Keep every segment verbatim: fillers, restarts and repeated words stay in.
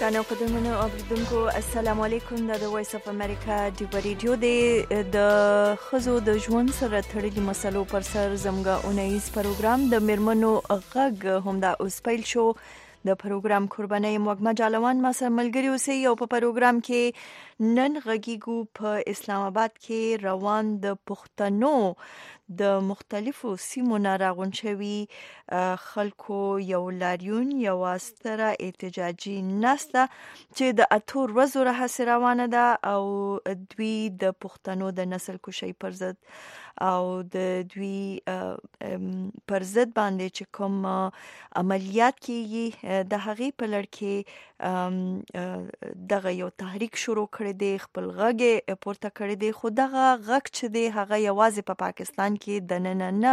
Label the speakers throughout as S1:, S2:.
S1: ګرانو قدرمنو اوریدونکو السلام علیکم. د وایس اف امریکا دی ریډیو دی د خزو د ژوند سره تړلي مسلو پر سر زموږه اونیز پروګرام د میرمنو غږ هم دا اوس پیل شو. د پروګرام قرباني موږ جالوان ما سره ملګری اوسئ او په پروګرام کې نن غږیږو په اسلام آباد کې روان د پښتنو د مختلفو سیمو نه راغون شوي خلکو یو لاریون یو ستره احتجاجي نسته چې د اتو ورځو راهیسې روانه ده او دوی د پښتنو د نسل کشۍ پر ضد او د دوی پر ضد باندې چې کوم عملیات کیږي د هغې په لړ کې دغه یو تحریک شروع کړی دی، خپل غږ پورته کړی دی، خو دغه غږ چې دی هغه یوازې په پاکستان کې د نه نه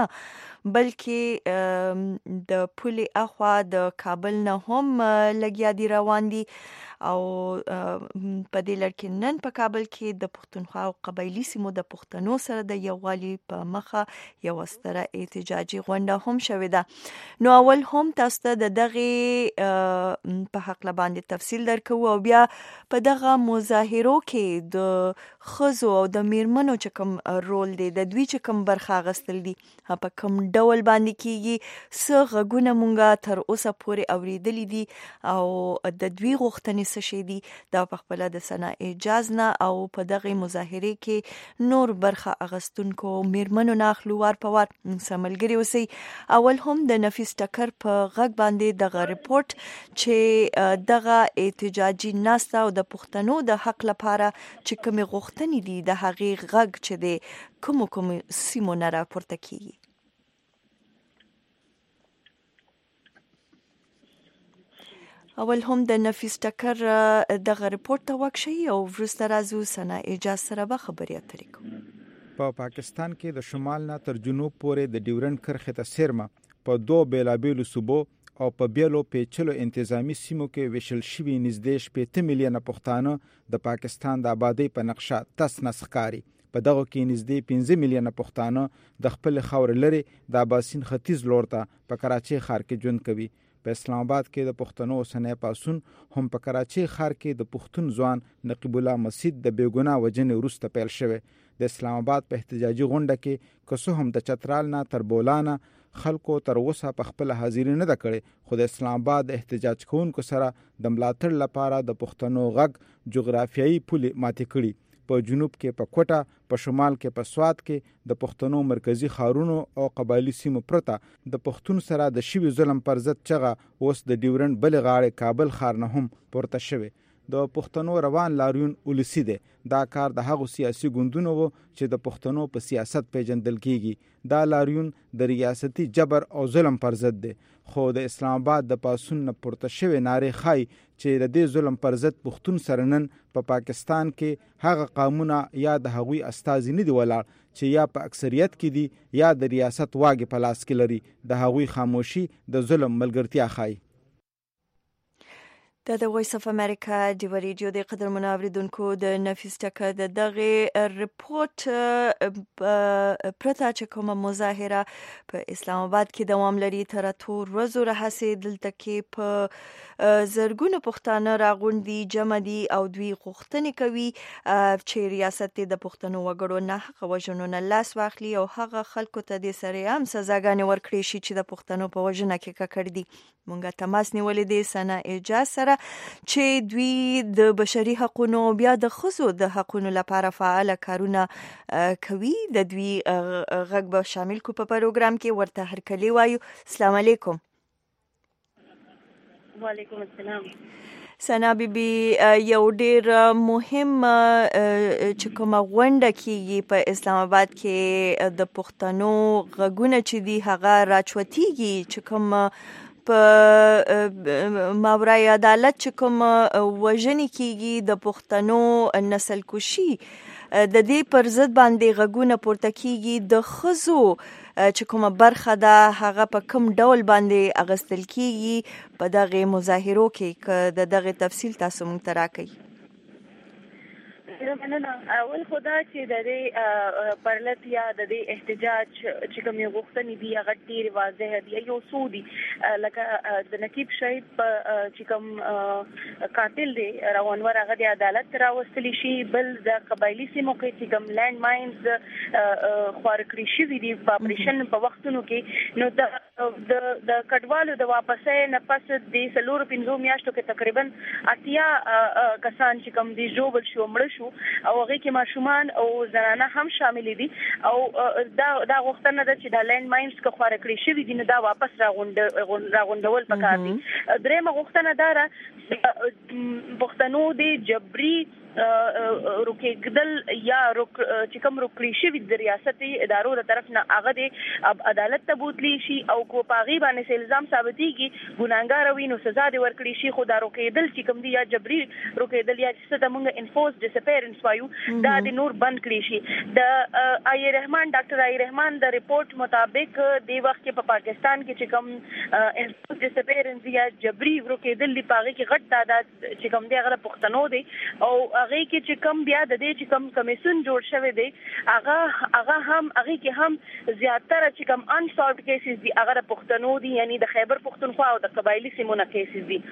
S1: بلکې د پولې اخوا د کابل نه هم لګیا دي روان دي او په دې لړ کې نن په کابل کې د پښتونخوا او قبایلي سیمو د پښتنو سره د یووالي په مخه یو ستره احتجاجي غونډه هم شوې ده. نو اول هم تاسو ته د دغه په حق باندې تفصیل درکو او بیا په دغه مظاهرو کې د خزو او د میرمنو چې کوم رول دی، د دوی چې کوم برخه اخیستل دي، په کوم ډول باندې کیږي، څه غږونه مونږه تر اوسه پورې اوریدلي دي او د دوی غوښتنې څه شي دي، دا په خپل د سنا اجازه نه او په دغه مظاهره کې نور برخه اغستونکو میرمنو نه اخلو وار په وار سملګری اوسئ. اول هم د نفیس ټکر په غږ باندې دغه ریپورت چې دغه احتجاجي نسته او د پښتنو د حق لپاره چې کوم غوښتنې دي د هغې غږ چې دی کوم کوم سیمو نه راپورته کیږي. اول هم د نفیس ټکر دغه ریپورت ته وکشي او وروسته راځو سنا اجازه سره به خبرې اترې کوو.
S2: په پاکستان کې د شمال نه تر جنوب پورې د ډیورنډ کرښې ته سیرمه په دوه بیلابیلو صوبو او په بیلو پیچلو انتظامی سیمو کې ویشل شوي نږدې شپېته میلیونه پښتانه د پاکستان د آبادۍ په نقشه تس نس ښکاري. په دغه کې نږدې پنځه میلیونه پښتانه د خپل خاورې لرې د اباسین ختیځ لور ته په کراچۍ ښار کې ژوند کوي. په اسلام آباد کې د پښتنو اوسنی پاڅون هم په کراچۍ ښار کې د پښتون ځوان نقیب الله مسعود د بېګناه وژنې وروسته پیل شوی. د اسلام آباد په احتجاجي غونډه کې که څه هم د چترال نه تر بولانه خلکو تر اوسه په خپل حاضري نه ده کړې، خو د اسلام آباد احتجاج کوونکو سره د ملاتړ لپاره د پښتنو غږ جغرافیایي پولې ماتې کړي. په جنوب کې په کوټه، په شمال کې په سوات کې د پښتنو مرکزی ښارونو او قبایلی سیمو پرته د پښتون سره د شوي ظلم پر ضد چغه اوس د ډیورنډ بلې غاړې کابل ښار نه هم پورته شوې. د پښتنو روان لاریون ولسی دی. دا کار د هغو سیاسي ګوندونو و چې د پښتنو په سیاست پیژندل کیږي. دا لاریون د ریاستي جبر او ظلم پر ضد دی، خو د اسلام آباد د پاسون نه پورته شوی نارې ښایي چې د دې ظلم پر ضد پښتون سره نن په پا پاکستان کې هغه قامونه یا د هغوی استازي نه دي ولاړ چې یا په اکثریت کې دي یا د ریاست واګې په لاس کې لري. د هغوی خاموشي د ظلم ملګرتیا ښایي.
S1: د د وایس اف امریکا دی ریډیو د قدرمنو اوریدونکو د نفیس ټکر د دغه ریپورت پرته چې کومه مظاهره په اسلام آباد کې دوام لري تر اتو ورځو راهیسې دلته کې په زرګونه پښتانه راغونډي جمع دي او دوی غوښتنې کوي چې ریاست د پښتنو وګړو نه حق وژنو نه لاس واخلي او هغه خلکو ته د سره هم سزاګانې ورکړي شي چې د پښتنو په وژنه کې ککړ دي. مونږه تماس نیولې دي سنا اجازه سره چې دوی د بشري حقوقو بیا د خزو د حقوقو لپاره فعال کارونه کوي. د دوی غږ به شامل کو په پروګرام کې ورته هرکلی وایو. السلام علیکم.
S3: وعلیکم السلام.
S1: سنا بیبي یو ډیر مهم چې کومه غونډه کیږي په اسلام آباد کې د پښتنو غږونه چې دی هغه راچوتیږي چې کوم په ماورای عدالت چې کوم وژنې کیږي د پښتنو نسل کشي د دې پر ضد باندې غږونه پورته کیږي. د خزو چې کومه برخه ده هغه په کوم ډول باندې اغستل کیږي په دغه مظاهرو کې، که د دغه تفصیل تاسو مونږ ته راکړئ.
S3: مننه. اول خدا چې د دې پرلط یا د دې احتجاج چې کوم غوښتنې دي هغه ډېر واضح دي. یو سودي لکه د نقیب شهید چې کوم قاتل دی روانور هغه د عدالت راوستلی شي. بل د قبایلی سیمو کې چې کوم لینډ ماینز خوار کړی شوي دي په اپریشن په وختونو کې، نو د د د کډوالو د واپسې نه پس د سلور پنځو میاشتو کې تقریبا اتیا کسان چې کوم دي جوړ شو مړ شو او هغه کې ماشومان او زنانه هم شامل دي. او دا دا غوښتنه ده چې د لینډ ماینز کو خور کړی شوی دي نو دا واپس راغوند راغوندول پکار دي. درېمه غوښتنه ده پښتنو د جبري روکېدل یا روک چې کوم روکړی شوی د ریاستي ادارو تر طرف نه هغه د عدالت ته بوتلی شي او کو پاغي باندې الزام ثابتيږي ګناګار وي نو سزا دی ورکړي شي. خو دا روکېدل چې کوم دی یا جبري روکېدل یا چې څه موږ انفورس ډیسپیرنس وایو دا د نور بند کړی شي. د ای رحمان ډاکټر ای رحمان د ریپورت مطابق د وخت کې په پاکستان کې چې کوم انفورس ډیسپیرنس یا جبري روکېدل دی پاغي کې غټ تعداد چې کوم دی هغه پښتنو دی او هغه کې چې کم بیا د دې چې کم کمیسون جوړ شوی دی هغه هغه هم هغه کې هم زیاتره چې کم ان سولوډ کیسز دي هغه پښتنو دي، یعنی د خیبر پښتونخوا او د قبایلی سیمو نه کیسز دي.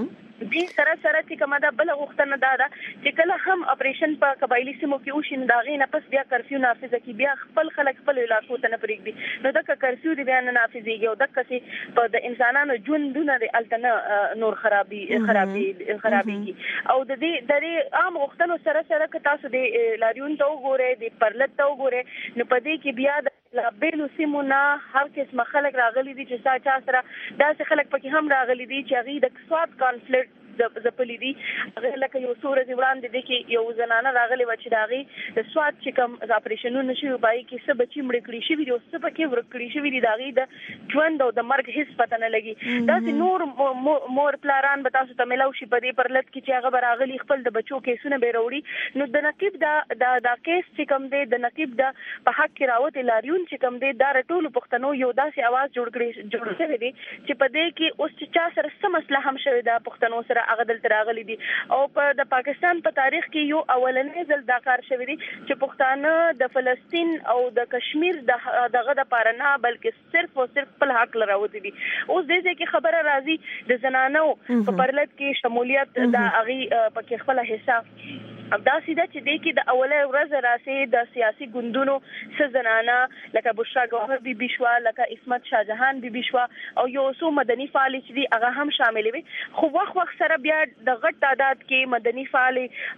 S3: دې سره سره چې کومه دا بل غوښتنه ده چې کله هم اپریشن په قبایلی سیمو کې وشي نو دا غي نه پس بیا کرفیو نافذ کی بیا خپل خلک خپل علاقو ته نه پرېږدي نو دا کرفیو دی بیا نه نافذيږي او دغه څه په د انسانانو ژوندونه د الټنه نور خرابي خرابي خرابيږي. او د دې د دې عام غوښتنو سره سره که تاسو د لاریون ته وګورئ د پرلط ته وګورئ نو په دې کې بیا د بیلو سیمونه هر قسم خلک راغلي دي چې سا چا سره داسې خلک پکې هم راغلي دي چې هغه د سواد کانفلیکټ د زپلی دي. هغه لکه یو سورې وړاندې د کې یو زنانه راغلي و چې داغي د سواد چې کوم اپریشنونه شوی پای کې څه بچی مړ کړی شوی دي او څه پکې ور کړی شوی دي داغي د ژوند او د مرګ هیڅ پته نه لګي. دا چې نور مور پلاران به تاسو ته ملو شي په دې پرلط کې چې هغه راغلي خپل د بچو کیسونه به وروړي نو د نقیب دا دا کیس چې کوم دی د نقیب دا په حق کې راوت لاریون چې کوم دی دا ټول پښتنو یو داسې आवाज جوړ کړی جوړ شوی دی چې په دې کې اوس چې چا سره څه مسله هم شوی دا پښتنو سره هغه دلته راغلي دي. او په د پاکستان په تاریخ کې یو اولنې ځل دا کار شوی دی چې پښتانه د فلسطین او د کشمیر دغه د پارنا بلکې صرف او صرف خپل حق لراوتی دي. اوس دې کې خبره راځي د زنانو په پرلط کې شمولیت د اغي په خپل حصہ دا سیده چې د کې د اوله ورځ راسي د سیاسي ګوندونو سزنانا لکه بشرا گوهر بی بی شوا لکه اسمت شاهجهان بی بی شوا او یو څو مدني فعال چې دي هغه هم شامل وي. خو وخت وخت سره بیا د غټ تعداد کې مدني فعال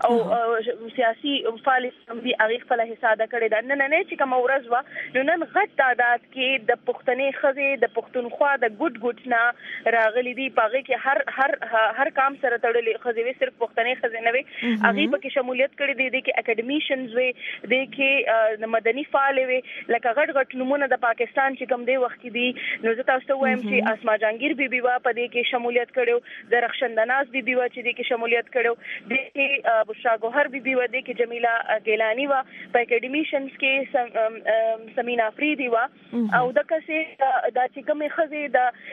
S3: او سیاسي فعال هم دي هغه خپل حساب کړي دا نه نه چې کوم ورځ وا نو نن غټ تعداد کې د پښتنې خزه د پښتونخوا د ګډ ګډ نه راغلي دي پاغه کې هر هر هر کام سره تړلې خزه صرف پښتنې خزه نه وي هغه په شمولیت کړي دي د کې اکیډمیشنز وي د کې مدني فعال وي لکه غټ غټ نمونه د پاکستان چې کوم دی وخت دي نو زه تاسو ته وایم چې اسما جهانگیر بی بی وا په دې کې شمولیت کړو د رخشندناز بی بی وا چې د کې شمولیت کړو د کې بشرا گوهر بی بی وا د کې جمیله ګیلانی وا په اکیډمیشنز کې سمینا افریدی وا او د کسه د چې کوم خزه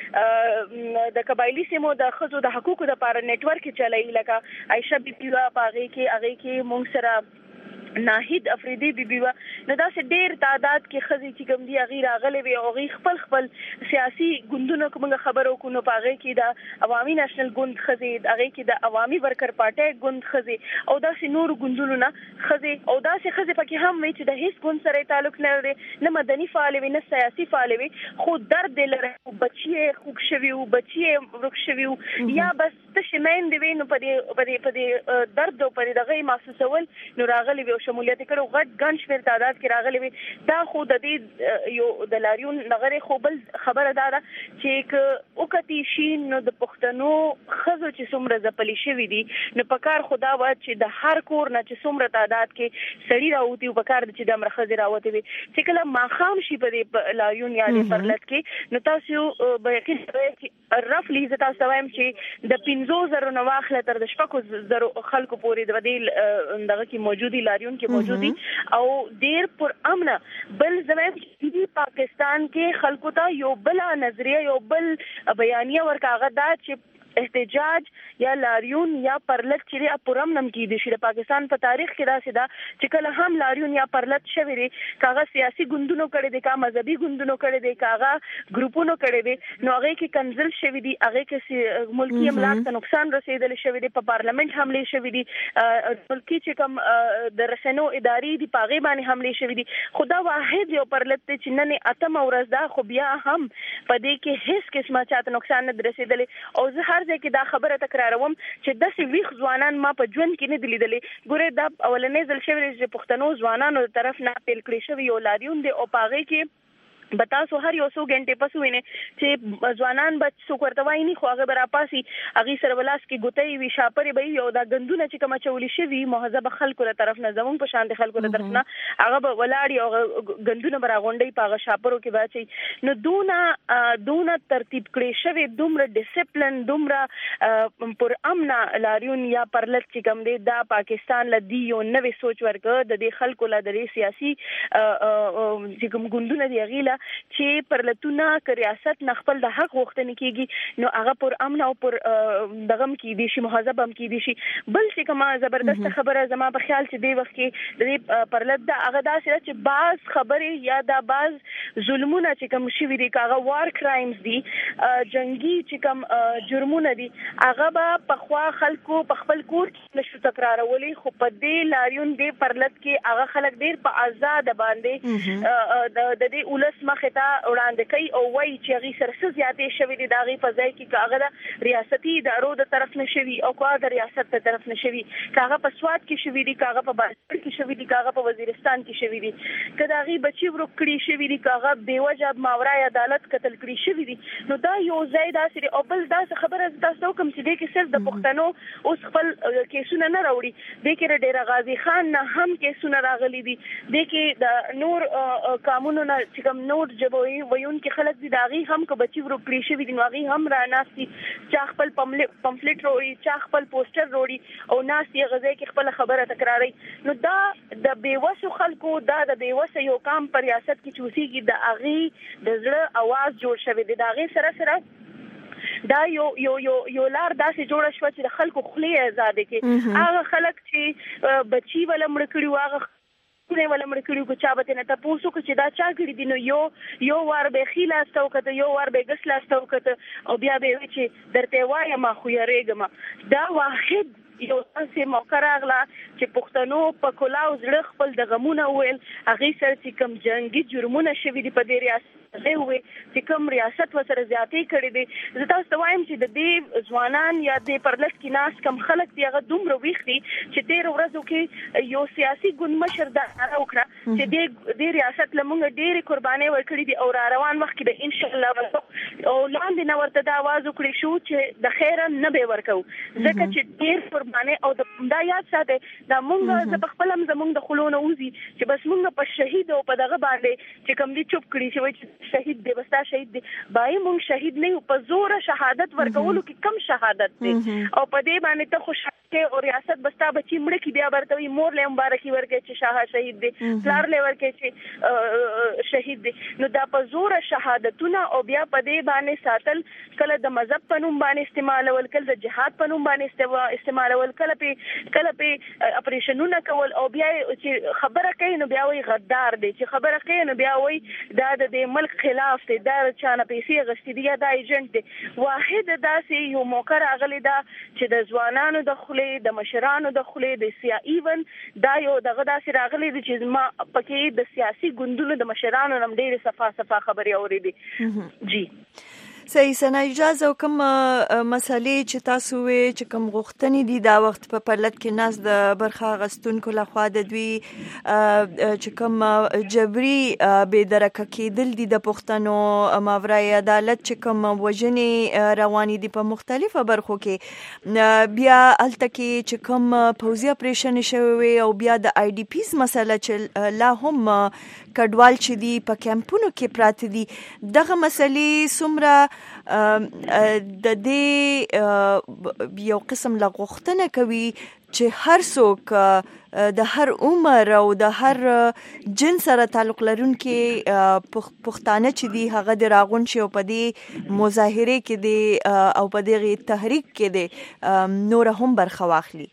S3: د د قبایلی سیمو د خزو د حقوقو د لپاره نت ورک چلای لکه عائشہ بی بی وا پاغي کې هغه کې مونږ سره ناهید افریدی بی بی وا نو دا سه ډیر تعداد کې خزي چې کوم دی غیر اغله وی او غي خپل خپل سیاسي ګوندونو کومه خبرو کو نو پاغه کې دا عوامي نېشنل ګوند خزي هغه کې د عوامي ورکر پارټي ګوند خزي او دا سه نور ګوندونو نه خزي او دا سه خزي پکې هم وی چې د هیڅ ګوند سره تعلق نه لري نه مدني فعال وي نه سیاسي فعال وي خو درد لري بچي خوک شوی او بچي ورک شوی یا بس تشمن دی نو په دې په دې درد او په دغه محسوسول نو راغلي وي شمولیت کړو غټ ګن شمیر تعداد کې راغلي وي دا خو د دې یو د لاریون نغره خو بل خبره ده چې او کتی شي نو د پښتنو خزو چې څومره زپلی شوی دي نو پکار خدا وا چې د هر کور نه چې څومره تعداد کې سړی راوتی او پکار چې د مرخزي راوتی وي چې کله ماخام شي په لاریون یا د پرلط کې نو تاسو به یقین چې رفلی ز تاسو وایم چې د پنځو زرو نو واخله تر د شپږو زرو خلکو پورې د ودی دغه کې موجودي لاریون کې موجودي او ډیر پر امن بل زموږ په پاکستان کې خلکو ته یو بل نظریه یو بل بیانیه ورکاغه دا چې احتجاج یا لاریون یا پرلط چې پرم نم کې دي چې پاکستان په تاریخ کې دا سدا چې کله هم لاریون یا پرلط شوی دی کاغه سیاسي ګوندونو کړي دي کا مذهبي ګوندونو کړي دي کاغه ګروپونو کړي دي نو هغه کې کنزل شوی دی هغه کې ملکی املاک ته نقصان رسیدل شوی دی په پارلیمنت حمله شوی دی ملکی چې کوم د رسنو اداري دی پاغي باندې حمله شوی دی خدا واحد یو پرلط چې نن اتم ورځ دا خو بیا هم په دې کې هیڅ قسمه چاته نقصان نه رسیدل او زه هر ځای کې دا خبره تکراروم چې د سی ویخ ځوانان ما په ژوند کې نه دلیدلې ګوره دا اولنې ځل شوی چې پښتنو ځوانانو طرف نه پیل کړی شوی یو لاریون دی او پاغي کې بتا سو هر یو سو غنټه پس وینه چې ځوانان بچ سو کوړتوای نه خو هغه برا پاسي هغه سربلاس کې ګوتې وی شاپرې به یو دا غندونه چې کوم چولې شوی مهذب خلکو له طرف نه زمون په شان دي خلکو له طرف نه هغه به ولاړی او غندونه برا غونډې پاغه شاپرو کې باچي نو دونه دونه ترتیب کړی شوی دومره ډیسپلین دومره پر امن لاریون یا پرلط چې کوم دی دا پاکستان لدی یو نوې سوچ ورکړه د دې خلکو له د سیاسي چې کوم غندونه دی غیله چې پرلتونه ک ریاست نخپل د حق غوښتنه کیږي نو هغه پر امن او پر دغم کې دي شي مهذب هم کې دي شي بل چې کومه زبردست خبره زما په خیال چې دی وخت کې د پرلت د هغه داسې چې باز خبره یا د باز ظلمونه چې کوم شي وی کاغه وار کرایمز دي جنگي چې کوم جرمونه دي هغه به په خوا خلکو په خپل کور کې نشو تکرارولي خو په دې لاریون دی پرلت کې هغه خلک ډیر په آزاد باندې د دې ولس مخه ته وړاندې کوي او وایي چې هغه سره زیاتې شوی دي داغي په ځای کې کاغه د ریاستي ادارو د طرف نشوي او کاغه د ریاست ته طرف نشوي کاغه په سواد کې شوی دي کاغه په بازار کې شوی دي کاغه په وزیرستان کې شوی دي کدا غي بچي ورک کړی شوی دي کاغه بیوجه ماورای عدالت قتل کړی شوی دي نو دا یو ځای داسې او بل دا خبره تاسو کوم چې د کې صرف د پښتنو اوس خپل کیسونه نه راوړي د کې ډیر غازی خان نه هم کیسونه راغلي دي د کې د نور قانونونه چې کوم نور جبوي ويون کې خلک دي داغي هم کو بچي ورکړي شوی دي نوغي هم را ناسي چا خپل پمفلټ وروړي چا خپل پوسټر وروړي او ناسي غزه کې خپل خبره تکراري نو دا د بیوسو خلکو دا د بیوسو یو کام پر ریاست کې چوسيږي د اغي د زړه आवाज جوړ شوی دی داغي سره سره دا یو یو یو یو لار داسې جوړ شو چې د خلکو خلی آزاد کې هغه خلک چې بچي ولا مړ کړي واغه نه ولا مړ کړي کو چا به نه تاسو کو چې دا چا کړی دي نو یو یو وار به خلاصو کته یو وار به غسلاستو کته او بیا به چې درته وای ما خو یریګم دا واحد یو څه موقع راغله چې پښتنو په کلاو زړه خپل د غمونه ویل هغه سره چې کوم جنگي جرمونه شوي دي په دې ریاست زه وې چې کوم ریاست وسره زیاتې کړې دي زه تاسو ته وایم چې د دې ځوانان یا د پرلط کې ناس کم خلک دی هغه دومره ویختي چې تیر ورځو کې یو سیاسي ګوند مشر دا وکړه چې د دې ریاست لمونږ ډېرې قرباني ورکړې دي او را روان وخت کې به ان شاء الله او لاندې نو ورته دا आवाज وکړي شو چې د خیر نه به ورکو ځکه چې ډېر قرباني او دا یاد ساته دا مونږ د خپل زمونږ د خلونو وزي چې بس مونږ په شهید او په دغه باندې چې کوم دي چوپ کړي چې شهید دی بستا شهید دی بای مونږ شهید نه په زور شهادت ورکولو کې کم شهادت دی او په دې باندې ته خوشاله او ریاست بستا بچی مړ کی بیا ورته مور له مبارکي ورکې چې شاه شهید دی پلار له ورکې چې شهید دی نو دا په زور شهادتونه او بیا په دې باندې ساتل کله د مذهب په نوم باندې استعمال ول کله د جهاد په نوم باندې استعمال ول کله په کله په اپریشنونه کول او بیا چې خبره کوي نو بیا وي غدار دی چې خبره کوي نو بیا وي دا د ملک خلاف دی دا چانه پیسې غشتي دی دا ایجنټ دی واحد داسې یو موقع راغلی دا چې د ځوانانو د خلې د مشرانو د خلې د سیا ایون دا یو دغه داسې راغلی دی چې ما پکې د سیاسي ګوندونو د مشرانو نم ډېر صفه صفه خبرې اورېدې جی
S1: صحیح سنا اجازه کوم مسالې چې تاسو وې چې کوم غوښتنې دي دا وخت په پرلط کې ناس د برخه غستونکو لخوا د دوی چې کوم جبري به درکه کېدل دي د پښتنو ماورای عدالت چې کوم وژنې روانې دي په مختلفو برخو کې بیا الته کې چې کوم پوزي اپریشن شوی او بیا د آی ډي پیز مسله چې لا هم کډوال چې دي په کیمپونو کې پراته دي دغه مسلې څومره د دې یو قسم لغوښتنه کوي چې هر څوک د هر عمر او د هر جنس سره تعلق لرونکي پښتانه چې دي هغه د راغون شي او په دې مظاهره کې دي او په دې تحریک کې دي نور هم برخه واخلي.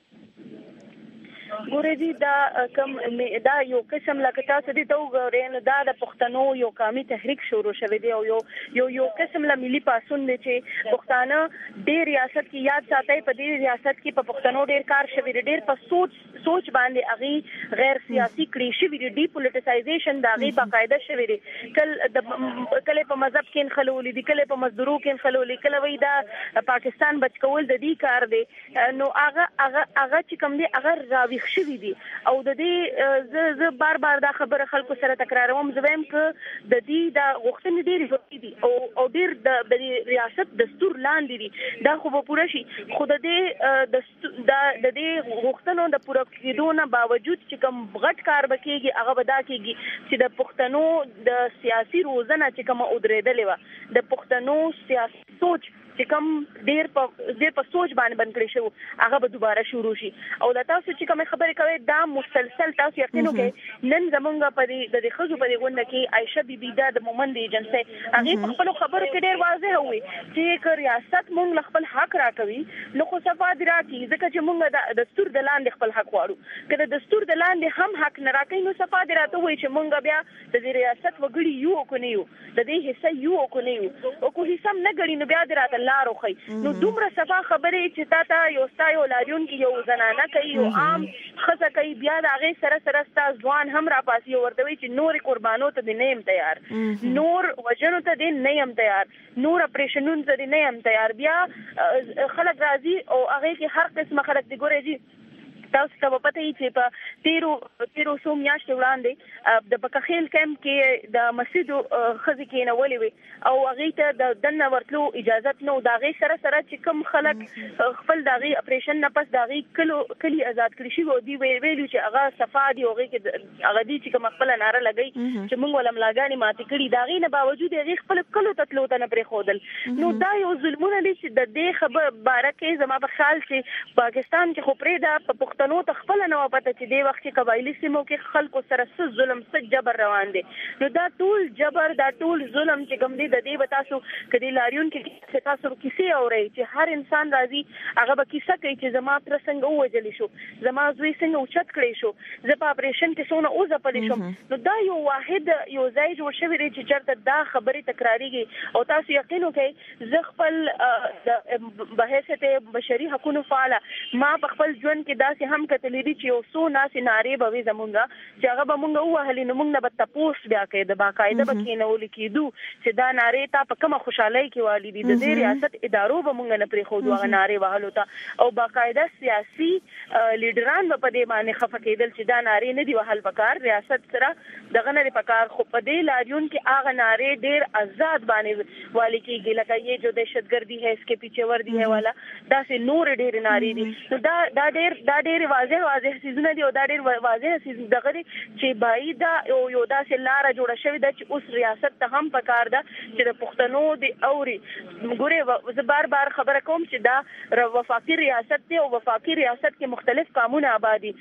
S3: ګورې دي دا کم دا یو قسم لکه تاسو دې ته وګورئ نو دا د پښتنو یو قومي تحریک شروع شوی دی او یو یو یو قسم له ملي پاسون دی چې پښتانه ډېر ریاست کې یاد ساتي په دې ریاست کې په پښتنو ډېر کار شوی دی ډېر په سوچ سوچ باندې اغي غیر سیاسي کړي شوی دی ډی پولیټیسایزیشن دا غي باقاعده شوی دی کله د کله په مذهب کې خلولې دي کله په مزدورو کې خلولې کله وای دا پاکستان بچ کول د دې کار دی نو هغه هغه هغه چې کوم دی هغه راويخ شوی دي او د دې ز ز بار بار دا خبره خلکو سره تکراروم زویم ک د دې دا غوښتنې ډېری ضروري دي او او ډېر د ریاست دستور لاندې دي دا خو به پوره شي خو د دې د دې غوښتنو د پوره کېدو نه باوجود چې کوم غټ کار وکړي هغه به دا کېږي چې د پښتنو د سیاسي روزنه چې کوم ودرېدلې و د پښتنو سیاسي سوچ چې کوم ډېر په ډېر په سوچ باندې بند کړی شو هغه به دوباره شروع شي او دا تاسو چې کوم خبرې کوي دا مسلسل تاسو یقین وکړئ نن زمونږ په دې د خزو په دې غونډه کې عائشه بیبي دا د مومند ایجنسي هغه په خپل خبرو کې ډېر واضح وي چې که ریاست مونږ خپل حق راکوي نو خو صفا دی راکړي ځکه چې مونږ د دستور د لاندې خپل حق غواړو که د دستور د لاندې هم حق نه راکړي نو صفا دی راته وي چې مونږ بیا د دې ریاست وګړي یو کو نه یو د دې حصہ یو کو نه یو او کو حصہ نه غړي نو بیا دی راته لارو خي نو دومره صفا خبرې چې تا ته یو ستایو لاریون کې یو زنانه کوي یو عام خزه کوي بیا د هغه سره سره ستا ځوان هم را پاسي ورته وي چې نور قربانو ته دی نه يم تیار نور وجنو ته دی نه يم تیار نور اپریشنونو ته دی نه يم تیار بیا خلک راځي او هغه کې هر قسم خلک دی ګوري تاسو ته پته یې چې په تیرو تیرو سو میاشتې وړاندې د بکخیل کیمپ کې د مسجد خزي کې نه ولې وي او هغه ته د دنه ورتلو اجازه نو دا غي سره سره چې کوم خلک خپل داغي اپریشن نه پس داغي کلو کلی آزاد کړی شي او دی ویلو چې هغه صفا دی هغه کې هغه دی چې کوم خپل ناره لګي چې موږ ولم لاګانی ماتې کړی داغي نه باوجود هغه خپل کلو تطلو ته نه پرې خودل نو دا یو ظلمونه دي چې د دې خبر بارکه زما په خیال چې پاکستان کې خو پرې دا نو تخپل نو پته چې دی وخت کې قبایلی سیمو کې خلکو سره څه ظلم څه جبر روان دي نو دا ټول جبر دا ټول ظلم چې کوم دی د دې وتاسو کدي لاریون کې تاسو کیسه اوري چې هر انسان راځي هغه به کیسه کوي چې زما تر څنګه وځلی شو زما زوی څنګه اوچت کړی شو زه په اپریشن کې څونه اوزه پدې شم نو دا یو واحد یو ځای جوړ شوی دی چې چرته دا خبرې تکراریږي او تاسو یقین وکړئ زه خپل بحثه بشري حقوقو فعال ما په خپل ژوند کې داسې هم کتلې دي چې یو څو ناسې نارې به وي زمونږه چې هغه به مونږ ووهلې نو مونږ نه به تپوس بیا کوي د باقاعده به کېنولې کېدو چې دا نارې تا په کومه خوشحالۍ کې والي دي د دې ریاست ادارو به مونږ نه پرېښودو هغه نارې وهلو ته او باقاعده سیاسي لیډران به په دې باندې خفه کېدل چې دا نارې نه دي وهل پکار ریاست سره دغه نه پکار خو په دې لاریون کې هغه نارې ډېر آزاد باندې والي کېږي لکه یې جو دهشتګردي ہے اس کے پیچھے وردی ہے والا دا سه نور ډېر نارې دي نو دا دا ډېر دا ډېر واضح واضح سيزونه دي او دا ډېر واضح سيزونه دغه دي چې باید او یو داسې لار جوړه شوې ده چې اوس ریاست ته هم پکار ده چې د پښتنو دی اوري ګوره زه بار بار خبره کوم چې دا وفاقي ریاست دی او وفاقي ریاست کې مختلف قانون آبادی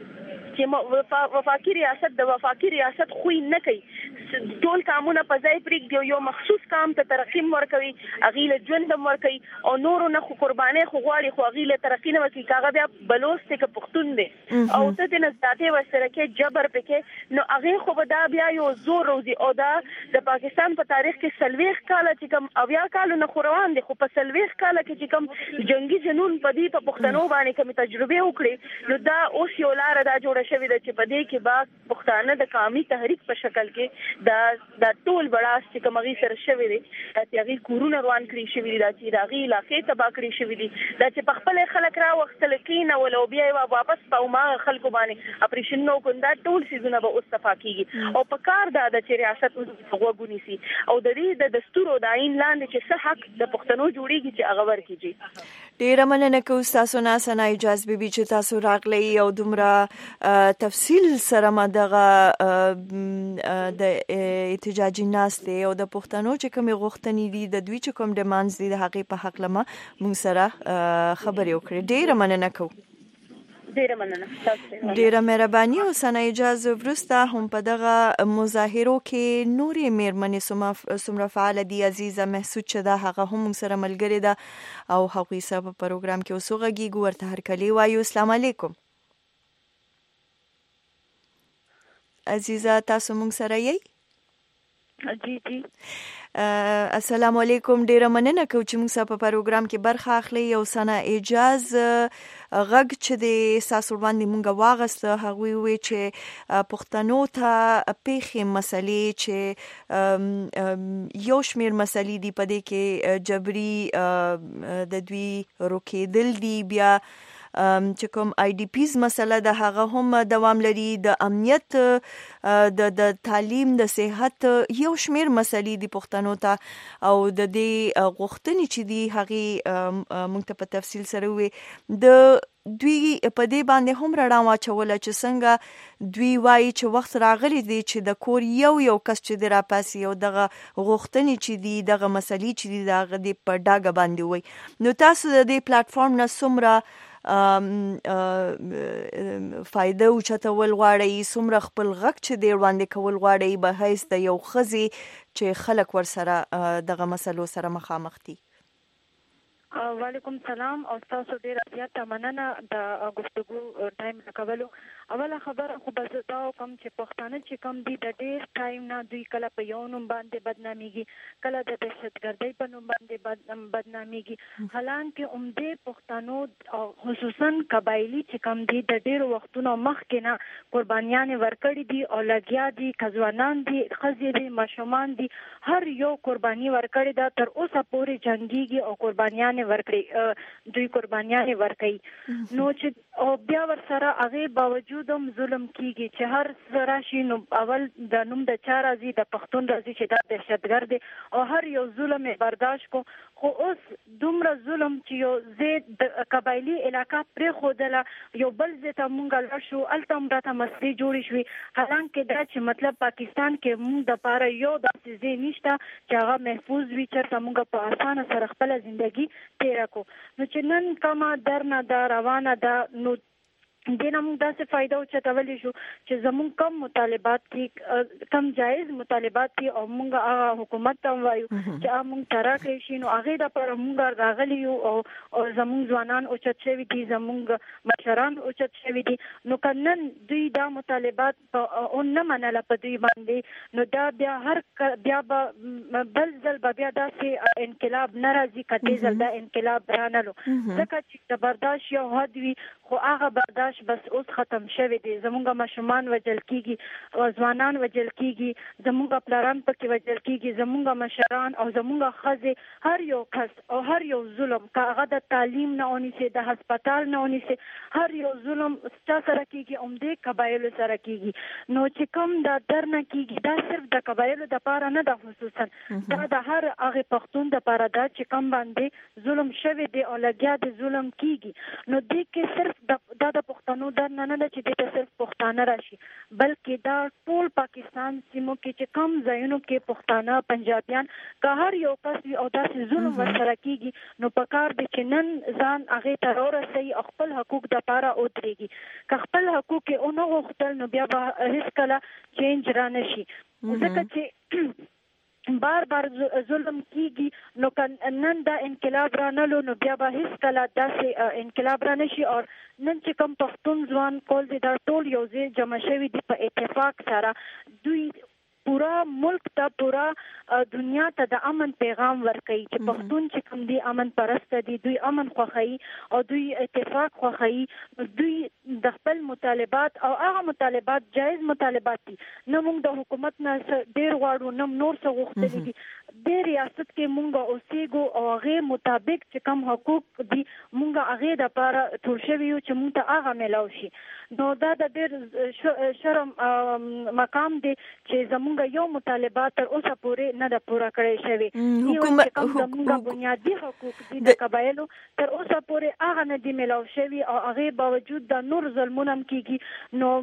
S3: چې وفاقي ریاست د وفاقي ریاست خو نه کوي ټول قانون په ځای پرېږدي یو مخصوص کام ته ترقی ورکوي هغه له ژوند ورکوي او نور نه خو قرباني خو غواړي خو هغه له ترقی نه ورکوي کاغه بیا بلوس ته پختون دي او ته نه ذاته وسره کې جبر پکې نو هغه خو به دا بیا یو زور روزي او دا د پاکستان په تاریخ کې سلويخ کاله چې کوم اویا کال نه خوروان دي خو په سلويخ کاله کې چې کوم جنگي جنون په دې په پښتنو باندې کوم تجربه وکړي نو دا اوس یو لار دا جوړه شوې ده چې په دې کې با پښتانه د قومي تحریک په شکل کې دا دا ټول بڑاس چې کومغي سره شوی دی چې هغه کورونه روان کړی شوی دی چې راغي علاقې تبا کړی شوی دی دا چې په خپل خلک را وختل کین ولو بیا واپس په ما خلکو باندې اپریشن نو کوم دا ټول سيزونه به اوس صفا کیږي او په کار دا د ریاست وګونی سي او د دې د دستور او د عین لاندې چې څه حق د پښتنو جوړیږي چې هغه ورکیږي
S1: ډیره مننه کوم تاسو نه سنا اجازه بیبي چې تاسو راغلی او دومره تفصیل سره ما دغه د احتجاجي ناستې او د پښتنو چې کوم غوښتنې دي د دوی چې کوم ډیمانډز دي د هغې په حق لمه موږ سره خبرې وکړې. ډیره مننه کوم.
S3: ډیره مننه.
S1: ډیره مهرباني او سنا اجازه ورسته هم په دغه مظاهرو کې نورې میرمنې څومره فعال دي عزیزه محسود چې دا هغه هم سره ملګری ده او هغوی سره په پروګرام کې اوسو غږیږو ورته هرکلی وایو. السلام علیکم عزیزه تاسو موږ سره یې؟
S3: جی جی
S1: السلام علیکم. ډیره مننه کوم چې موږ سره په پروګرام کې برخه اخلي او سنا اجازه غږ چې د ساسو باندې مونږه واغسته هغوی وی چې پښتنو ته پیخي مسلې چې یو شمیر مسلې دی په دې کې جبري د دوی روکېدل دي بیا چې کوم آی ډی پیز مسله د هغه هم دوام لري د امنیت د د تعلیم د صحت یو شمیر مسلې دی پښتنو ته او د دې غوښتنې چې دی هغه مونږ ته په تفصیل سره وي د دوی په دې باندې هم رڼا واچوله چې څنګه دوی وایي چې وخت راغلی دی چې د کور یو یو کس چې دی راپاسي او دغه غوښتنې چې دی دغه مسلې چې دی دغه دی په ډاګه باندې وي. نو تاسو د دې پلیټفارم نه څومره فائدہ اوچتول غواړي څومره خپل غږ چې دی وړاندې کول غواړي به حیث د یو ښځې چې خلک ورسره دغه مسلو سره مخامخ دي؟
S4: وعلیکم سلام او تاسو ډیر زیاته مننه د گفتگو ټایم راکولو. اوله خبره خو بس دا کوم چې پښتانه چې کوم دي د ډیر ټایم نه دوی کله په یو نوم باندې بدناميږي کله د دهشتګردۍ په نوم باندې بدناميږي حالانکه عمده پښتنو او خصوصا قبایلی چې کوم دي د ډیر وختونو مخکې نه قربانیان ورکړي دي او لګیا دي کځوانان دي ښځې دي ماشومان دي هر یو قرباني ورکړي دا تر اوسه پورې جنگيږي او قربانیان ورکړي دوی قربانیان ورکړي نو چې او بیا ور سره هغه باوجود هم ظلم کیږي چې هر راشي نو اول د نوم د چا راځي د پښتون راځي چې دا دهشتګرد دی او هر یو ظلم برداشت کو خو اوس دومره ظلم چې یو زید د قبایلی علاقہ پرې خودله یو بل زته مونږ لا شو التم راته مسلې جوړې شوې حالانکه دا چې مطلب پاکستان کې مونږ د پاره یو داسې ځای نشته چې هغه محفوظ وي چې مونږ په اسانه سره خپل ژوندۍ تیر کو. نو چې نن کما درنه دا روانه دا نو دینه موږ داسې فائدہ او چتولې شو چې زموږ کم مطالبات دي کم جایز مطالبات دي او موږ هغه حکومت ته وایو چې هغه موږ ترا کړی شي نو هغه د پر موږ راغلی یو او زموږ ځوانان او چت شوی دي زموږ مشران او چت شوی دي نو کنن دوی دا مطالبات او نه منله په دوی باندې نو دا بیا هر بیا بل ځل بیا داسې انقلاب ناراضي کټي ځل دا انقلاب رانلو ځکه چې برداشت یو حد وي خو هغه برداشت بس اوس ختم شوی دی. زمونږ ماشومان وجل کیږي ځوانان وجل کیږي زمونږ پلاران پکې وجل کیږي زمونږ مشران او زمونږ ښځې هر یو کس او هر یو ظلم که هغه د تعلیم نه ونیسي د هسپتال نه ونیسي هر یو ظلم چا سره کیږي عمده قبایلو سره کیږي نو چې کوم دا درنه کیږي دا صرف د قبایلو د پاره نه د خصوصا دا د هر هغه پښتون د پاره دا چې کوم باندې ظلم شوی دی او لګیا د ظلم کیږي نو دې کې صرف دا د پښتنو در نه نه چې د صرف پښتانه راشي بلکې دا ټول پاکستان سیمو کې چې کم ځایونو کې پښتانه پنجابیان که هر یو کس او داسې ظلم ورسره کیږي نو پکار دي چې نن ځان هغه ته ورسوي خپل حقوق د پاره ودرېږي که خپل حقوق یې اونغه غوښتل نو بیا به هیڅ کله چینج را نشي ځکه چې بار بار ظلم کیږي نو نن دا انقلاب را نلو نو بیا به هیڅ کله داسې انقلاب را نشي او نن چې کوم پښتون ځوان کول دي دا ټول یو ځای جمع شوي دي په اتفاق سره دوی پورا ملک ته پورا دنیا ته د امن پیغام ورکوي چې پښتون چې کوم دي امن پرسته دي دوی امن خوښوي او دوی اتفاق خوښوي دوی د خپل مطالبات او هغه مطالبات جایز مطالبات دي نه موږ د حکومت نه ډیر غواړو نه نور څه غوښتلي دي د ریاست کې مونږ اوسېږو او هغه مطابق چې کوم حقوق دي مونږ هغه د لپاره ټول شوی یو چې مونږ ته هغه ملاو شي. نو دا د ډېر شرم مقام دی چې زمونږ یو مطالبات تر اوسه پورې نه ده پوره کړی شوی.
S1: حکومت
S4: زمونږ بنیادي حقوق دي د قبایلو تر اوسه پورې هغه نه دي ملاو شوي او هغه باوجود د نور ظلمونه کیږي. نو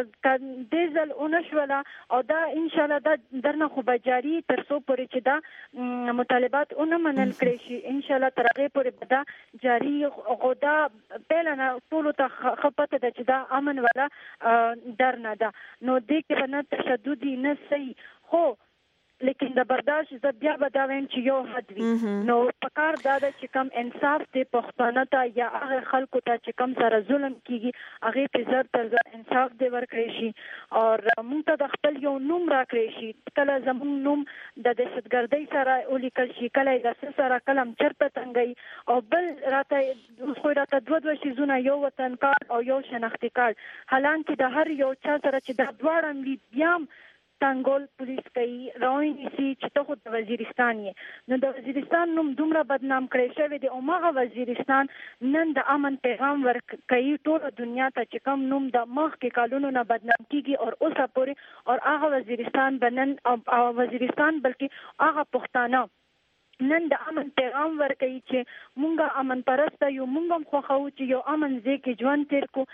S4: د ځل اونشوله او دا ان شاء الله دا درنه خو بجاري تر څو پورې چې دا مطالبات اون منل کړی شي ان شاء الله تر هغه پورې دا جاری غوډا بلنه ټول ته خپته د چې دا امن ولا درنه ده. نو دې کې نه تشدد نه صحیح خو لیکن د برداشت ز بیا به دا ویم چې یو حد وي. نو پکار دا ده چې کم انصاف دی پښتانه ته یا هغه خلکو ته چې کم سره ظلم کیږي هغه په زر تر زر انصاف دی ورکړي شي او موږ ته د خپل یو نوم راکړي شي. کله زموږ نوم د دهشتګردۍ سره ولیکل شي کله د سره کلم چرته تنګي او بل راته خو راته دوه دوه شیزونه یو وطن کارت او یو شناختی کارت حالانکه د هر یو چا سره چې د دواړه ملي بیا تنګول پولیس کوي راوي نسی چې ته خو د وزیرستان یې. نو د وزیرستان نوم دومره بدنام کړی شوی دی او ماغه وزیرستان نن د امن پیغام ورک کوي ټول دنیا ته چې کوم نوم د مخ کې کالونو نه بدنام کیږي او اوسه پورې او هغه وزیرستان بنن او وزیرستان بلکې هغه پښتانه نن د امن پیغام ورکوي چې مونږه امن پرسته یو مونږ هم خوښو چې یو امن ځای کې ژوند تیر کو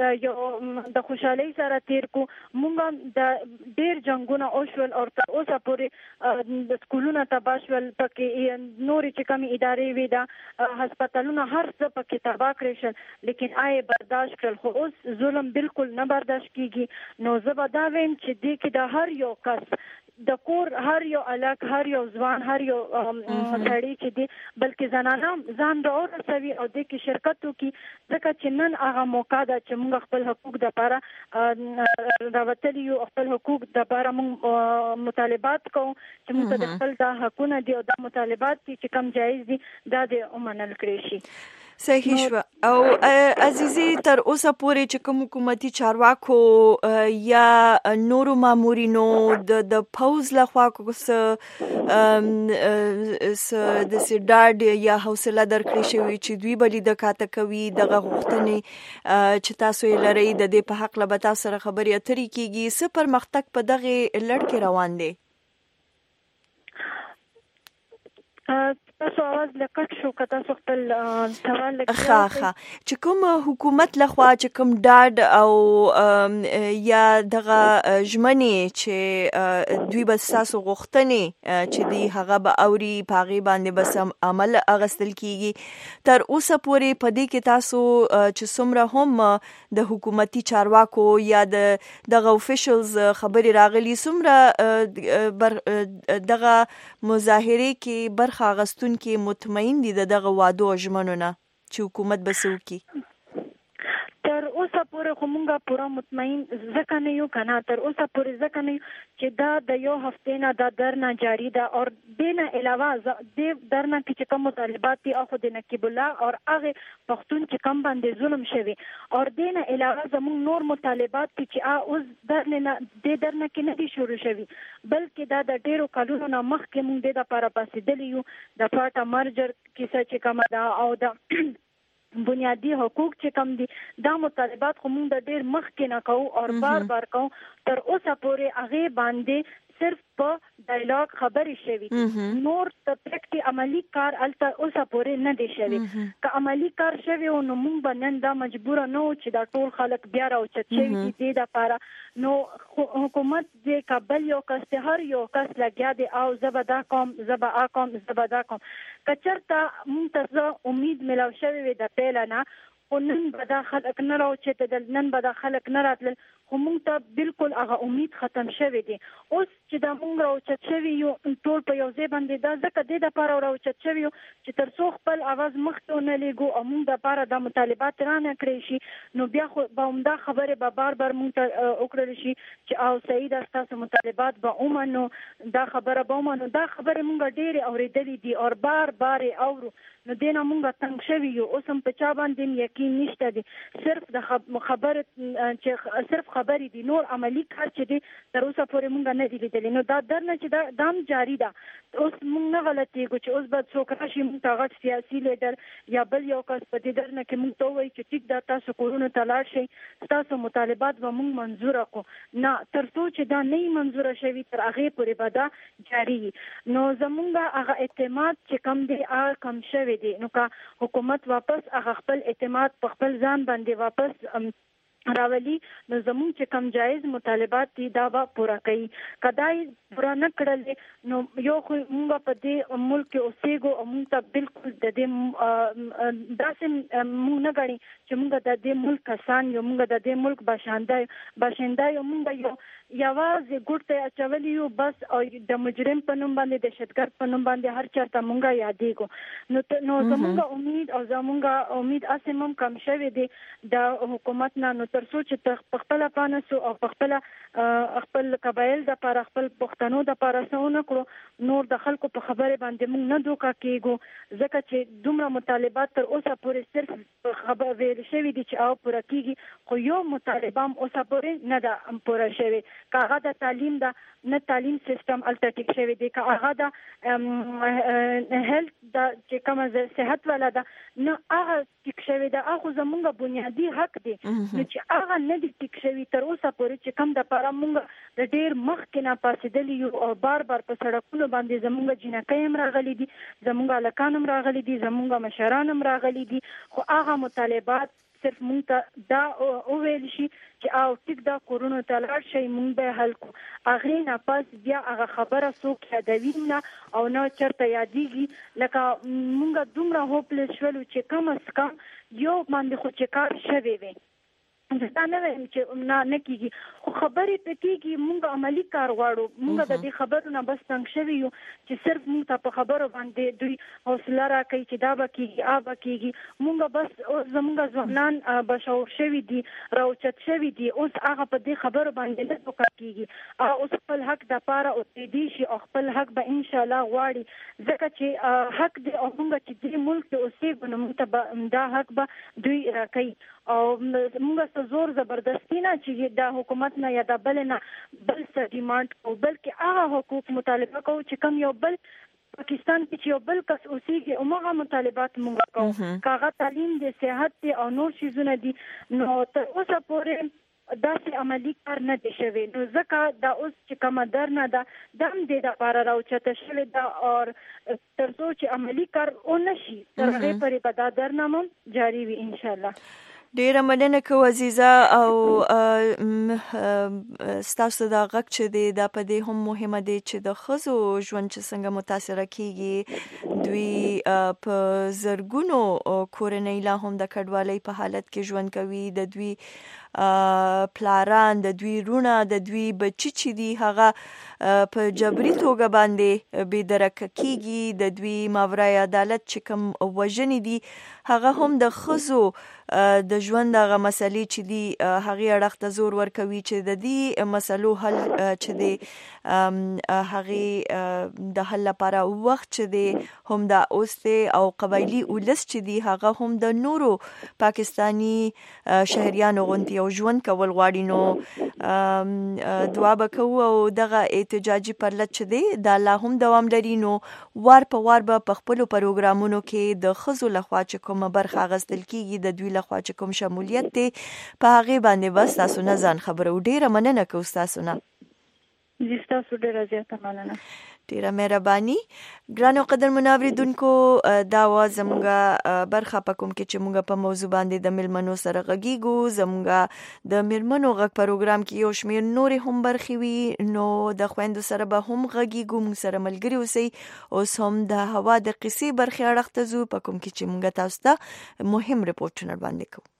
S4: یو د خوشحالۍ سره تیر کو. مونږ د ډېر جنګونه وشول او تر اوسه پورې د سکولونو تباه شول پکې نورې چې کومې ادارې وي دا هسپتالونه هر څه پکې تباه کړی شول لیکن آی برداشت کړل خو اوس ظلم بالکل نه برداشت کیږي. نو زه به دا وایم چې دې کې د هر یو کس د کور هر یو الګ هر یو ځوان هر یو سړی چې دی بلکې زنانه ځان راورسوي او د کې شرکت وکړي ځکه چې نن هغه موقع ده چې موږ خپل حقوق د لپاره راوتلي یو خپل حقوق د لپاره موږ مطالبات کوو چې موږ د خپل د حقونه دي او د مطالبات چې کم جایز دي دا د ومنل کړی شي.
S1: صحیح شو. او عزیزي تر اوسه پورې چې کوم حکومتي چارواکو یا نورو مامورینو د د پوز لخوا کوس س د سډاډ یا حوصله درکړې شوی چې دوی بلی د کاته کوي دغه غوښتنې چې تاسو یې لرئ د دې په حق له تاسو سره خبرې اترې کیږي څه پرمختګ په دغه لړ کې روان دی.
S4: تاسو आवाज لکټ شو که تاسو خپل سوال لکټ
S1: ښه ښه چې کوم حکومت لخوا چې کوم ډاډ او یا دغه ژمنې چې دوی به تاسو غوښتنې چې دی هغه به اوري پاغي باندې بس عمل اغستل کیږي تر اوسه پورې په دې کې تاسو چې څومره هم د حکومتي چارواکو یا د دغه افیشلز خبري راغلي څومره دغه مظاهره کې برخه اغستون کې مطمئن دي دغه وادو او ژمنو نه چې حکومت به څه وکړي؟
S4: تر اوسه پورې خو مونږه پوره مطمئن ځکه نه یو کنه تر اوسه پورې ځکه نه چې دا د یو هفته نه دا درنه جاری ده او دین علاوه د درنه کې کوم مطالبات دي او د نقیب الله او هغه پښتون چې کم باندې ظلم شوی او دین علاوه زموږ نور مطالبات چې اوس درنه نه د درنه کې نه دي شروع شوی بلکې دا د ډیرو کلونو نه مخکې مونږ د لپاره پاسېدلی یو د پاټا مرجر کیسه چې کومه دا او د بنیادی حقوق چې کم دي دا مطالبات خو موږ د ډیر مخکې نه کوو او بار بار کوو تر اوسه پورې هغه باندې صرف په ډایلاګ خبرې شوي نور د پریکټي عملی کار الته اوسه پورې نه دی شوی. که عملی کار شوی او نو موږ باندې دا مجبور نه و چې دا ټول خلک بیا راوچت شي دي د لپاره نو حکومت د کابل یو کس هر یو کس لګیا دی او زبدا کوم زبا کوم زبدا کوم کچرته منتظر امید ملو شوی د پیلنه خو نن به دا خلک نه راوچتېدل نن به دا خلک نه راتلل خو موږ ته بالکل هغه امید ختم شوی دی. اوس چې دا موږ راوچت شوي یو ټول په یو ځای باندې دا ځکه دې دپاره راوچت شوي یو چې تر څو خپل اواز مخته ونه لېږو او موږ دپاره دا مطالبات رانه کړی شي نو بیا خو به همدا خبرې به بار بار موږ ته وکړل شي چې او صحیح ده ستاسو مطالبات به ومنو دا خبره به ومنو دا خبرې موږ ډېرې اورېدلې دي او بار بار یې اورو نو دې نه موږ تنګ شوي یو اوس هم په چا باندې یقین نشته دی صرف د خبره چې صرف خبرې دي، نور عملی کار چې دی تر اوسه پورې مونږ نه دی لیدلی. نو دا درنه چې دا دام جاری ده. اوس مونږ نه غلطېږو چې اوس به څوک راشي مونږ ته غټ سیاسي لیډر یا بل یو کس په دې درنه کې مونږ ته ووایي چې ټیک دا تاسو کورونو ته لاړ شئ، ستاسو مطالبات به مونږ منظوره کړو. نه، تر څو چې دا نه منظوره شوي تر هغې پورې به دا جاري وي. نو زمونږ هغه اعتماد چې کم دی هغه کم شوی دی. نو که حکومت واپس هغه خپل اعتماد په خپل ځان باندې واپس راولي نو زموږ چې کم جایز مطالبات دي دا به پوره کوي. که دا یې پوره نه کړل نو یو خو موږ په دې ملک کې اوسېږو او موږ ته بالکل د دې داسې موږ نه ګڼي چې موږ د دې ملک کسان یو، موږ د دې ملک باشنده باشنده یو، موږ یو یوازې ګوټ ته اچولی یو بس، او د مجرم په نوم باندې دهشتګرد په نوم باندې هر چېرته موږ یادېږو. نو نو زموږ امید او زموږ امید هسې هم کم شوی دی د حکومت نه. نو تر څو چې په خپله پانسو او په خپله خپل قبایل دپاره خپل پښتنو دپاره څه ونه کړو، نور د خلکو په خبرې باندې موږ نه دوکه کېږو، ځکه چې دومره مطالبات تر اوسه پورې صرف خبر ویل شوي دي چې او پوره کېږي، خو یو مطالبه هم اوسه پورې نه ده پوره شوې. که هغه د تعلیم ده، نه تعلیم سیستم هلته ټیک شوی دی. که هغه د هیلث د چې کومه صحت والا ده، نه هغه ټیک شوی ده. هغه زمونږ بنیادي حق دی. نو چې هغه نه دي ټیک شوي تر اوسه پورې چې کوم دپاره مونږ د ډېر مخکې نه پاڅېدلي یو او بار بار په سړکونو باندې زمونږ جینکۍ هم راغلي دي، زمونږ هلکان هم راغلي دي، زمونږ مشران هم راغلي دي، خو هغه مطالبات صرف مونږ ته دا وویل شي چې او ټیک دا کورونو ته لاړ شئ، مونږ به یې حل کړو. هغې نه پس بیا هغه خبره څوک یادوي نه او نه چېرته یادېږي. لکه مونږ دومره هوپلس شولو چې کم از کم یو باندې خو چې کار شوی وی. دا نه وایم چې نه نه کېږي، خو خبرې پې کېږي. مونږ عملي کار غواړو. مونږ د دې خبرو نه بس تنګ شوي یو چې صرف مونږ ته په خبرو باندې دوی حوصله راکوي چې دا به کېږي، آ به کېږي. مونږ بس زمونږ ځوانان بشعور شوي دي، راوچت شوي دي، اوس هغه په دې خبرو باندې نه دوکه کېږي. اوس خپل حق دپاره اوسېدی شي او خپل حق به انشاءالله غواړي، ځکه چې حق دی او مونږ چې دې ملک کې اوسېږو نو مونږ ته به دا حق به دوی راکوي. او مونږ څه زور زبردستی نه چې دا حکومت نه یا د بل نه بل څه ډیمانډ کوو، بلکې هغه حقوق مطالبه کوو چې کوم یو بل پاکستان کې چې یو بل کس اوسېږي هماغه مطالبات مونږ کوو. که هغه تعلیم دی، صحت دی او نور چیزونه دي، نو تر اوسه پورې داسې عملي کار نه دی شوی. نو ځکه دا اوس چې کومه درنه ده دا هم دې دپاره راوچته شوې ده، او تر څو چې عملي کار ونه شي تر هغې پورې به دا درنه هم جاري وي انشاءالله.
S1: ډیره مننه کوم عزیزه. او ستاسو دا غږ چې دی دا په دې هم مهمه دی چې د ښځو ژوند چې څنګه متاثره کیږي. دوی په زرګونو کورنۍ لا هم د کډوالۍ په حالت کې ژوند کوي. د دوی پلاران، د دوی رونه، د دوی بچی چې دي هغه په جبري توګه باندې بې درکه کیږي. د دوی ماورای عدالت چې کوم وژنې دي هغه هم د ښځو د ژوند هغه مسلې چې دي هغې اړخ ته زور ورکوي چې د دې مسلو حل چې دی هغې د حل لپاره وخت چې دی هم دا اوس دی، او قبایلي اولس چې دی هغه هم د نورو پاکستانی شهریانو غوندې یو ژوند کول غواړي. نو دعا به کوو او دغه احتجاجي پرلت چې دی دا لا هم دوام لري. نو وار په وار به په خپلو پروګرامونو کې د ښځو لخوا چې کومه برخه اخیستل کیږي، د دوی لخوا چې کوم شمولیت دی په هغې باندې بس تاسو نه ځان خبرو. ډیره مننه کوو ستاسو نه.
S4: جی ستاسو ډیره زیاته مننه.
S1: ډیره مهرباني. ګرانو قدرمنو اوریدونکو، دا وه زموږ برخه په کوم کې چې موږ په موضوع باندې د میلمنو سره غږیږو. زموږ د میلمنو غږ پروګرام کې یو شمېر نورې هم برخې وي، نو د خویندو سره به هم غږیږو. موږ سره ملګري اوسئ. اوس هم د هوا د قصې برخې اړخ ته ځو په کوم کې چې موږ تاسو ته مهم رپورټونه وړاندې کوو.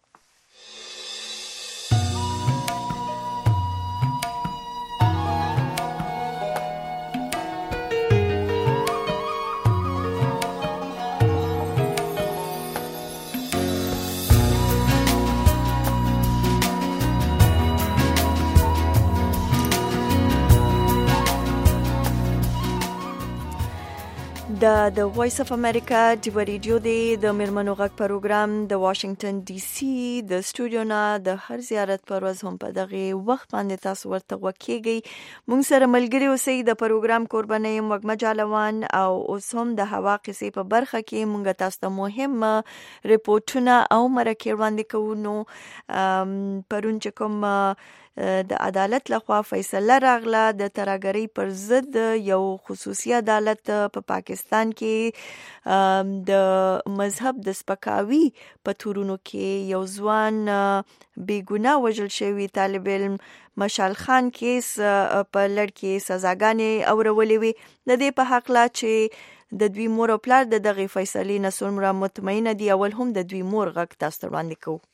S1: د د وایس اف امریکا د ریډیو د میرمنو غږ پروګرام د واشنگټن ډي سي د سټوډیو نه د هر زیارت پر ورځ هم په دغه وخت باندې تاسو ورته وکیږئ. مونږ سره ملګری اوسئ. د پروګرام قرباني مګ مجالوان او اوس هم د هوا قصې په برخه کې مونږ تاسو ته مهم ریپورتونه او مرکې وړاندې کوو. نو پرون چې کوم د عدالت لخوا فیصله راغله د ترهګرۍ پر ضد یو خصوصي عدالت په پاکستان کې د مذهب د سپکاوي په تورونو کې یو ځوان بېګناه وژل شوی طالب علم مشال خان کیس په لړ کې سزاګانې اورولې وي. د دې په حق لا چې د دوی مور او پلار د دغه فیصلې نه څومره مطمئنه دي، اول هم د دوی مور غږ تاسو ته وړاندې کوو.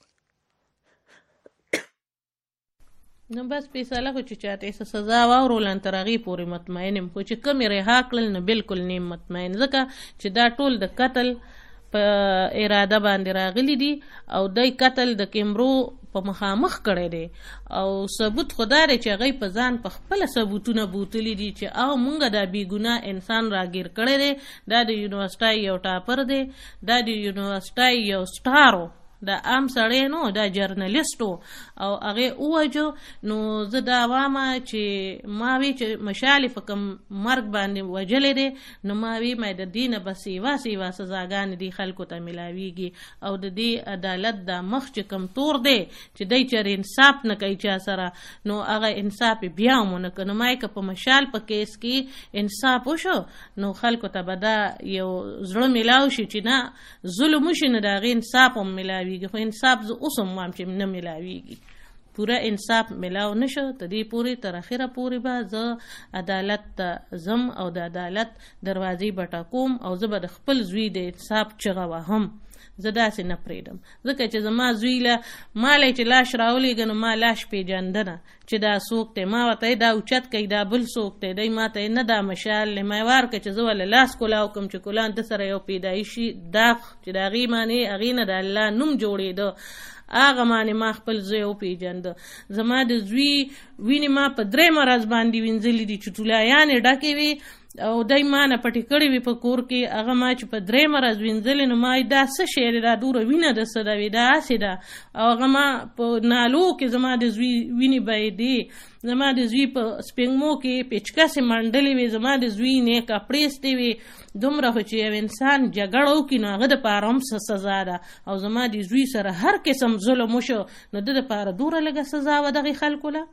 S5: نو بس فیصله خو چې چاته څه سزا واورول تر هغې پورې مطمئن یم، خو چې کوم یې رها کړل نو بالکل نیم مطمئن، ځکه چې دا ټول د قتل په اراده باندې راغلی دي او دای قتل د کیمرو په مخامخ کړی دی او ثبوت خو دا دی چې هغوی په ځان په خپله ثبوتونه بوتلی دي چې او مونږ دا بېګناه انسان راګیر کړی دی، دا د یونیورسټۍ یو ټاپر دی، دا د یونیورسټۍ یو سټارو، دا عام سړی نو، دا جرنلیسټو او هغې ووجو. نو زه دا وامه چې ما وی چې مشالې په کوم مرګ باندې وجلی دی، نو ما وی ما د دې نه به سیوا سیوا سزاګانې دي خلکو ته میلاویږي او د دې عدالت دا مخ چې کوم تور دی چې دی چېرې انصاف نه کوي چا سره، نو هغه انصاف یې بیا هم ونه کړه. نو ما یې که په مشال په کیس کې انصاف وشو نو خلکو ته به دا یو زړه میلاو شي چې نه ظلم وشي، نو د هغې انصاف هم میلاوي، خو انصاف زه اوس هم وایم چې نه میلاویږي، پوره انصاف میلاو نشو. ته دې پورې تر اخره پورې به زه عدالت ته ځم او د عدالت دروازې به ټکوم او زه به د خپل زوی د انصاف چغه وهم. زه داسې نه پرېږدم، ځکه چې زما زوی له مالی چې لاش راولېږه نو ما لاش پېژندنه چې دا څوک دی، ما ورته دا اوچت کوي دا بل څوک دی، دی ما ته نه دا مشال دی، ما یې وارکړه چې زه وله لاس کولاو کړم چې کولان ده سره یو پیدایشي داغ چې د هغې معنې هغې نه د الله نوم جوړېده، هغه معنې ما خپل زوی وپېژنده. زما د زوی وینې ما په درېیمه ورځ باندې وینځلې دي چې ټولایانې ډکې وي او دای ما نه پټې کړې وي په کور کې، هغه ما چې په درېیمه ورځ وینځلې نو ما دا څه شی دی، دا دوره وینه ده څه ده وي، دا هسې ده. او هغه ما په نالو کې زما د زوی وینې بهېدې، زما د زوی په سپېږمو کې پیچکسې منډلې وي، زما د زوی نه کپړېستې وي. دومره خو چې یو انسان جګړه وکړي نو هغه دپاره هم څه سزا ده، او زما د زوی سره هر قسم ظلم وشو نو ده دپاره دوره لږه سزا وه دغې خلکو له.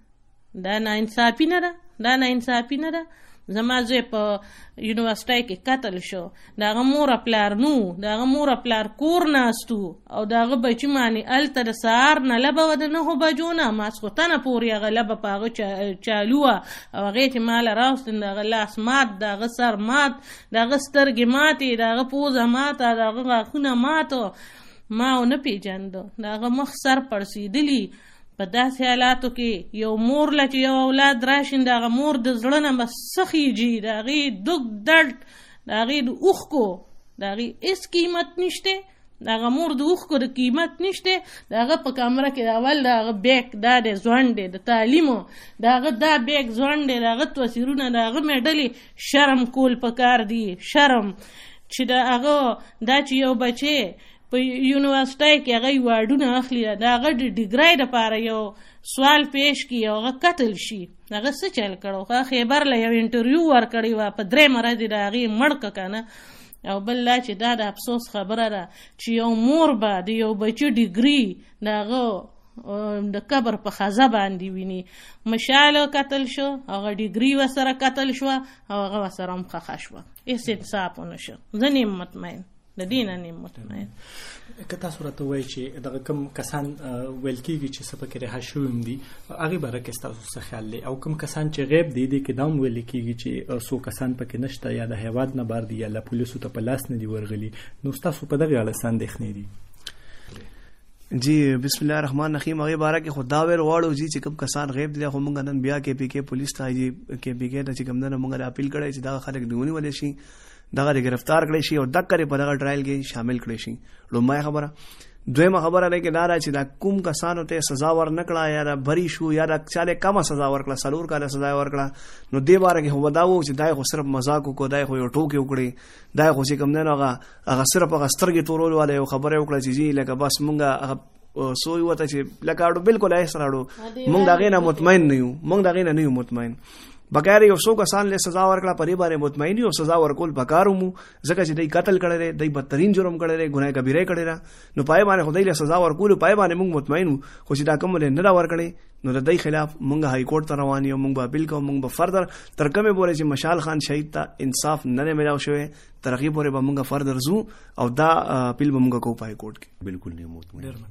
S5: دا ناانصافي نه ده، دا ناانصافي نه ده. زما زوی په یونیورسټۍ کې قتل شو، د هغه مور پلار نو، د هغه مور پلار کور ناستو او د هغه بچي معنې هلته د سهار نه لبه وه د نهو بجو نه ماسخوتنه پورې هغه لبه په هغه چالو وه او هغې چې ما له راوستل د هغه لاس مات، د هغه سر مات، د هغه سترګې ماتې، د هغه پوزه ماته، د هغه غاښونه ماتو، ما ونه پېژنده، د هغه مخ سر پړسېدلي. په داسې حالاتو کې یو مور له چې یو اولاد راشي د هغه مور د زړه نه به څه خیږي، د هغې دګ درد، د هغې د اوښکو د هغې هېڅ قیمت نشته، د هغه مور د اوښکو د قیمت نشته. د هغه په کمره کې د اول د هغه بیک دا دی ځوند دی د تعلیمو، د هغه دا بیک ځوند دی، د هغه توصیرونه، د هغه میډلې شرم کول پکار دي، شرم چې د هغه دا چې یو بچی په یونیورسټۍ کې هغه واډونه اخلي، د هغه د ډیګرۍ دپاره یو سوال پیش کړي او هغه قتل شي، هغه څه چل کړو؟ هغه خیبر له یو انټرویو ورکړی وه، په درېیمه ورځ یې د هغې مړ که که نه. او بل دا چې دا د افسوس خبره ده چې یو مور به د یو بچي ډیګري د هغه د قبر په خزه باندې ویني. مشال قتل شو، هغه ډیګري ورسره قتل شوه او هغه ورسره هم خښه شوه، هېڅ انصاف ونه شو. زه نیم مطمئن د دې نه نیم مطمئن.
S6: که تاسو راته وایئ چې دغه کوم کسان ویل کېږي چې څه پکې رها شوي هم دي، هغې باره کې ستاسو څه خیال دی؟ او کوم کسان چې غیب دي دې کې دا هم ویل کېږي چې څو کسان پکې نشته، یا د هیواد نه بار دي، یا له پولیسو ته په لاس نه دي ورغلي، نو ستاسو په دغې اړه څه اندېښنې دي؟
S7: جی بسم الله الرحمن الرحیم. هغې باره کې خو دا ویل غواړو جی چې کوم کسان غیب دي، خو موږ نن بیا کې پی کې پولیس ته جی کې پی کې ته چې کوم نه موږ اپیل کړی چې دغه خلک دې ونیولی شي، دغه گرفتار کړی شي او دغه په دغه ټرایل کې شامل کړی شي. لومړی خبره دویمه خبره ده کې دا ده چې دا کوم کسانو ته سزا ورنکړه یا دا بری شو یا دا چاله کمه سزا ورکړه څلور کاله سزا ورکړه نو دې باره کې خو دا و چې دا خو صرف مزاق وکړو دا خو یو ټوکې وکړي دا خو چې کوم نه هغه هغه صرف هغه سترګې تورول والا یو خبره وکړه چې جی لکه بس مونږه سوی وته چې لکه اړو بالکل ایس راړو مونږ دا غینه مطمئن نه یو مونږ دا غینه نه یو مطمئن بغیر یو څو کسان له سزا ورکړه پرې باندې مطمئن یو سزا ورکول پکارو مو ځکه چې دای قتل کړي دی دای بدترین جرم کړي دی ګناه کبیره کړي را نو پای باندې خدای له سزا ورکول پای باندې مونږ مطمئن خو چې دا کوم له نه ورکړي نو د دای خلاف مونږ های کورټ ته روان یو مونږ به بل کوم مونږ به فردر تر کومه بوله چې مشال خان شهید ته انصاف نه ملاو شوی ترغیب پورې به مونږ فردر زو او دا پیل به مونږ کو پای کورټ کې
S8: بالکل نه مطمئن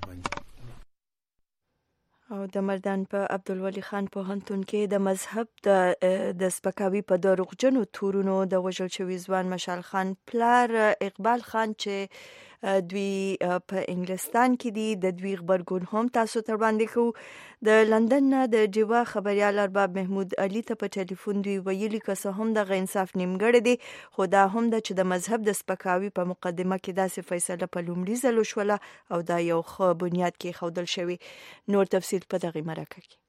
S1: او د مردان په عبدالولي خان په هنتون کې د مذهب د د سپکاوي په دروغجنو تورونو د وژل شوي ځوان مشال خان پلار اقبال خان چې دوی په انګلستان کې دي د دوی خبرګون هم تاسو تر باندې کو د لندن نه د جوا خبريال ارباب محمود علي ته په ټلیفون دوی ویلي که هم د غینصاف نیمګړی دي خو دا هم د چې د مذهب د سپکاوي په مقدمه کې داسې فیصله په لومړي ځل وشوله او دا یو ښه بنیاد کې ښودل شوی نور تفصیل په دغه مرکه کې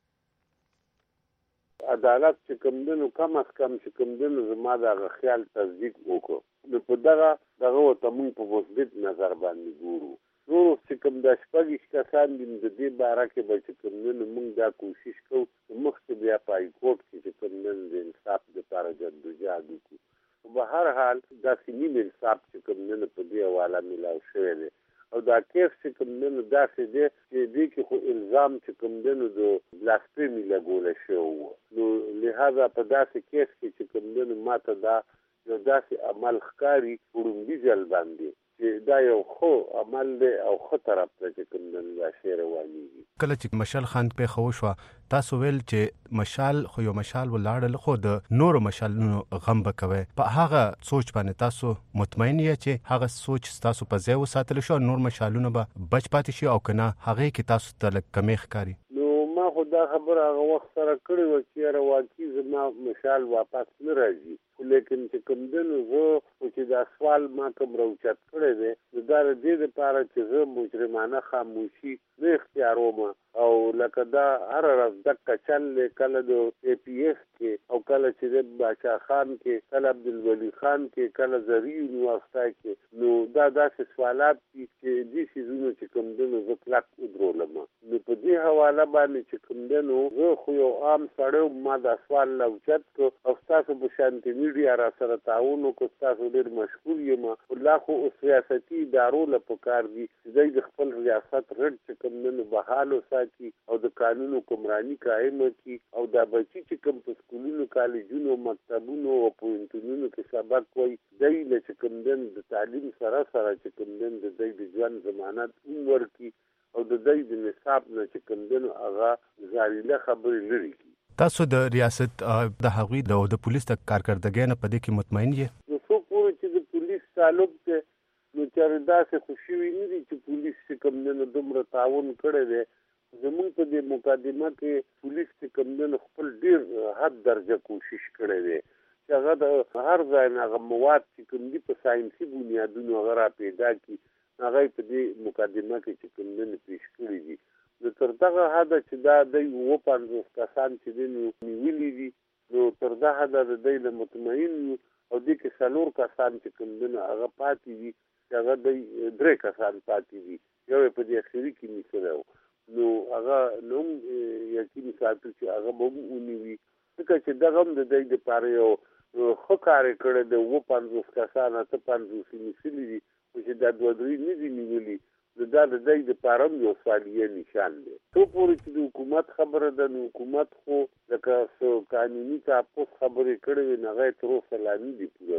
S9: عدالت چې کوم دنو کم از کم چې کوم دنو زما د خیال تصدیق وکړو نو په دغه دغه ته موږ په مثبت نظر باندې ګورو نور چې کوم د شپږ کسان دي د دې باره کې به چې کوم دنو موږ دا کوشش کوو مخکې بیا پای کوټ کې چې کوم دنو د انصاف لپاره جدوجہد وکړو په هر حال دا سیمه انصاف چې کوم دنو په دې حواله ملاو شوی دی او دا کیس چې کوم دنو داسې دی چې دې کې خو الزام چې کوم دنو د بلاسفیمي لګول شوی نو لہذا په داسې کیس کې چې کوم دنو ماته دا یو داسې عمل ښکاري وړومبي ځل باندې چې دا یو خو عمل دی او خو طرف ته چې کوم دنو دا شی روانېږي
S8: کله چې مشال خان په خو شو تاسو ویل چې مشال خو یو مشال ولاړل خو د نورو مشالونو غم بکوي په هغه سوچ باندې تاسو مطمئن یې چې هغه سوچ تاسو په ځای وساتل شو نور مشالونه به بچ پاتې شي او کنه هغه کې تاسو ته کمې ښکاری
S9: نو ما خو دا خبره هغه وخت سره کړې و چې رواکي زما مشال واپس نه راځي لیکن چې کوم دنو زه چې دا سوال ما کوم راوچت کړی دی دا د دې لپاره چې زه مجرمانه خاموشي نه اختیاروم او لکه دا هر ورځ دقه چل کله د ای پی ایس کې او کله چې د باچا خان کې کله عبدالولي خان کې کله زری یونیورسټا کې نو دا داسې سوالات دي چې دې سیزونو چې کوم دنو زه کلک ودرولم نو په دې حواله باندې چې کوم دنو زه خو یو عام سړی ما دا سوال راوچت کړ او ستاسو په شانتي میډیا را سره تعاون وکړو تاسو ډېر مشکور یم الله خو سیاسي ادارو له پکار دي چې د خپل ریاست رد چې کوم نه بحالو ساتي او د قانون حکمرانی قائم کړي او دا بچی چې کوم په سکولونو کالجونو مکتبونو او پوهنتونونو کې سبق وایي دای له چې کوم د تعلیم سره سره چې کوم د دای د ځوان ضمانت عمر کې او د دای د نصاب نه چې کوم د هغه زاریله خبرې لري
S8: تاسو د ریاست د هغوی د پولیس د کارکردګۍ نه پدې کې مطمئن یې
S9: نو څو پورې چې د پولیس تعلق ته نو چېرې داسې خوشي وي نه دي چې پولیس چې کوم نه دومره تعاون کړی دی زمونږ په دې مقدمه کې پولیس چې کوم نه خپل ډېر حد درجه کوشش کړی دی چې هغه د هر ځای نه هغه مواد چې کوم دي په ساینسي بنیادونو هغه را پیدا کړي هغه په دې مقدمه کې چې کوم نه پیش کړي دي نو تر دغه حده چې دا د اووه پنځوس کسان چې دي نیولي دي نو تر دغه حده د دوی له مطمئن یو او دې کې څلور کسان چې کوم دي هغه پاتې دي چې هغه د درې کسان پاتې دي یو په دې اخري کې نیسلی نو هغه نو یقیني ساتو چې هغه به ونیوي ځکه چې دغه هم د دوی دپاره یو ښه کار یې کړی د اووه پنځوس کسان اته پنځوس یې نیسلي دي خو چې دا دوه درې نه دي نیولي دا د دې د پاره یو سوالیه نشان دی ته پورې چې د حکومت خبره ده نو حکومت خو لکه څو قانوني تاسو خبرې کړې نه غي تر اوسه لا نه دي پوره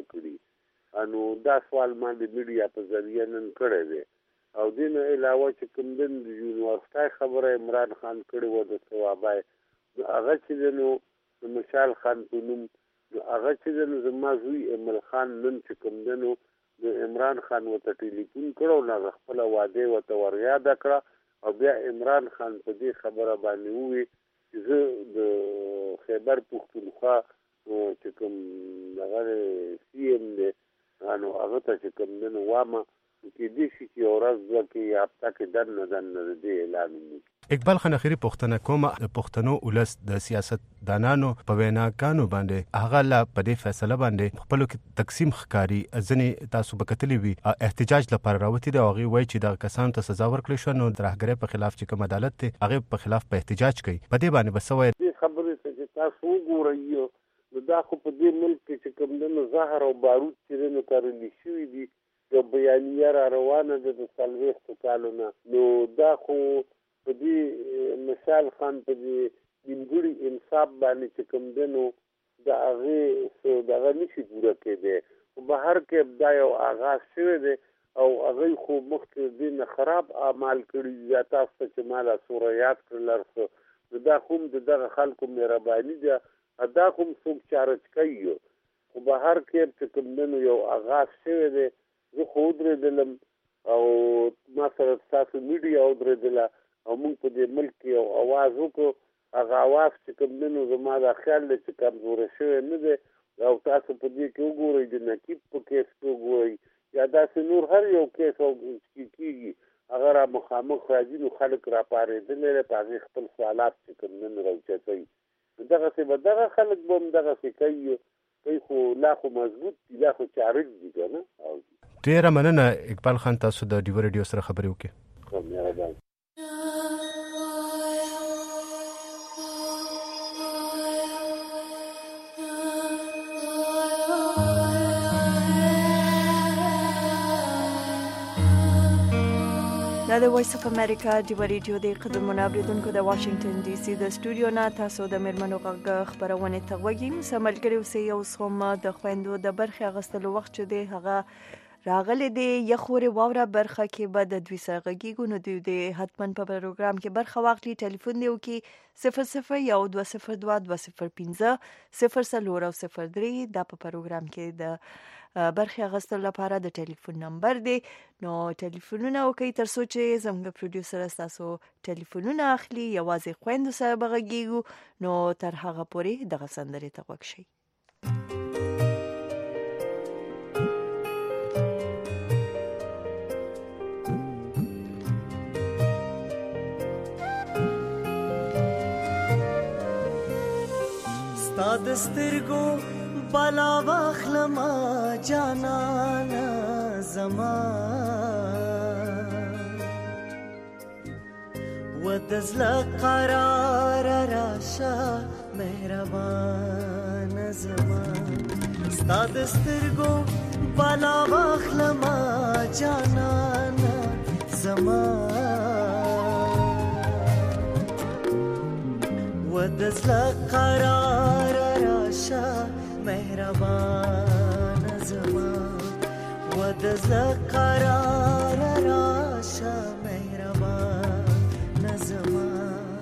S9: کړې انو دا سوال ما د میډیا په ذریعہ نن کړی دی او دین علاوه چې کوم د یونیورسيټي خبره عمران خان کړی و د ثوابای هغه چې نو مشال خان په نوم هغه چې نو زما زوی امل خان نن چې کوم دنو د عمران خان وته ټلیفون کړو نه خپل واده وته ورياده کړه او بیا عمران خان په دې خبره باندې وی چې زه د خیبر پختونخوا چې کوم هغه سی ام دی انو هغه ته چې کوم نن وامه کې دې شي چې ورځ کې هفته کې دن نه دن نه دې اعلان وکړي.
S8: اقبال خان اخیری پښتنه کوم پښتنو ولس د سیاست دانانو په ویناکانو باندې هغه لا په دې فیصله باندې خپل کې تقسیم ښکاری ځنې تاسو به کتلی وي احتجاج لپاره راوتی دی هغه وایي چې د کسانو ته سزا ورکړي شو نو د راهګرۍ په خلاف چې کوم عدالت دی هغه په خلاف په احتجاج کوي په دې باندې بسوي
S9: دې خبرې چې تاسو وګورئ نو دا خو په دې ملک کې چې کوم د زهر او بارود چې نو کارل شي دي د بیانیه را روانه ده د څلوېښتو کالونه نو دا خو په دې مثال خان په دې نیمګړي انصاف باندې چې کوم دی نو د هغې څه دغه نشي پوره کېدی خو بهر کې دا یو آغاز شوی دی او هغوی خو مخکې دې نه خراب اعمال کړي یا تاسو ته چې ما لا سوره یاد کړل هر نو دا خو هم د دغه خلکو مهرباني ده دا خو هم څوک چارج کوي خو بهر کې چې کوم دی نو یو آغاز شوی دی زه خو ودرېدلم او ما سره ستاسو میډیا ودرېدله او موږ په دې ملک کې یو اواز وکړو هغه اواز چې کوم دی نو زما دا خیال دی چې کمزوری شوی نه دی او تاسو په دې کې وګورئ د نقیب په کیس کې وګورئ یا داسې نور هر یو کیس چې کېږي هغه را مخامخ راځي نو خلک راپارېدلی دی په هغې خپل سوالات چې کوم دی نو راوچتوي نو دغسې به دغه خلک به هم دغسې کوي کوي خو لا خو مضبوط دي لا خو چارج دي که نه
S8: ډېره مننه اقبال خان تاسو د ډیو ریډیو سره خبرې وکړې
S9: مهرباني
S1: دا د وایس اف امریکا ډیو ریډیو د قدرمنو اوریدونکو د واشنگټن ډي سي د سټوډیو نه تاسو د میرمنو غږ خبرونه ته وګورئ سملګری اوسئ او سوم د خويندو د برخه غستلو وخت چې دی هغه راغلي دی یخوري واوره برخه کې به د دوی سره غږیږو نو دوی د حتمن په پروګرام کې برخه واخلي ټلیفون دی وکي صفر صفر یو دوه صفر دوه دوه صفر پنځه صفر صفر او صفر درې دا په پروګرام کې د برخه غستل لپاره د ټلیفون نمبر دی نو ټلیفونونه وکي تر څو چې زموږ پروډوسر تاسو ټلیفونونه اخلي یوازې خويندو سره بغږیږو نو تر هغه پورې دغه سندرې ته وښي
S10: ستاد سترګو بلا واخلما جانانا زمان ودزل قرار راشا مهربان زمان ستاد سترګو بلا واخلما جانانا زمان ودزل قرار راشا مهربان زمان ودزل قرار راشا مهربان زمان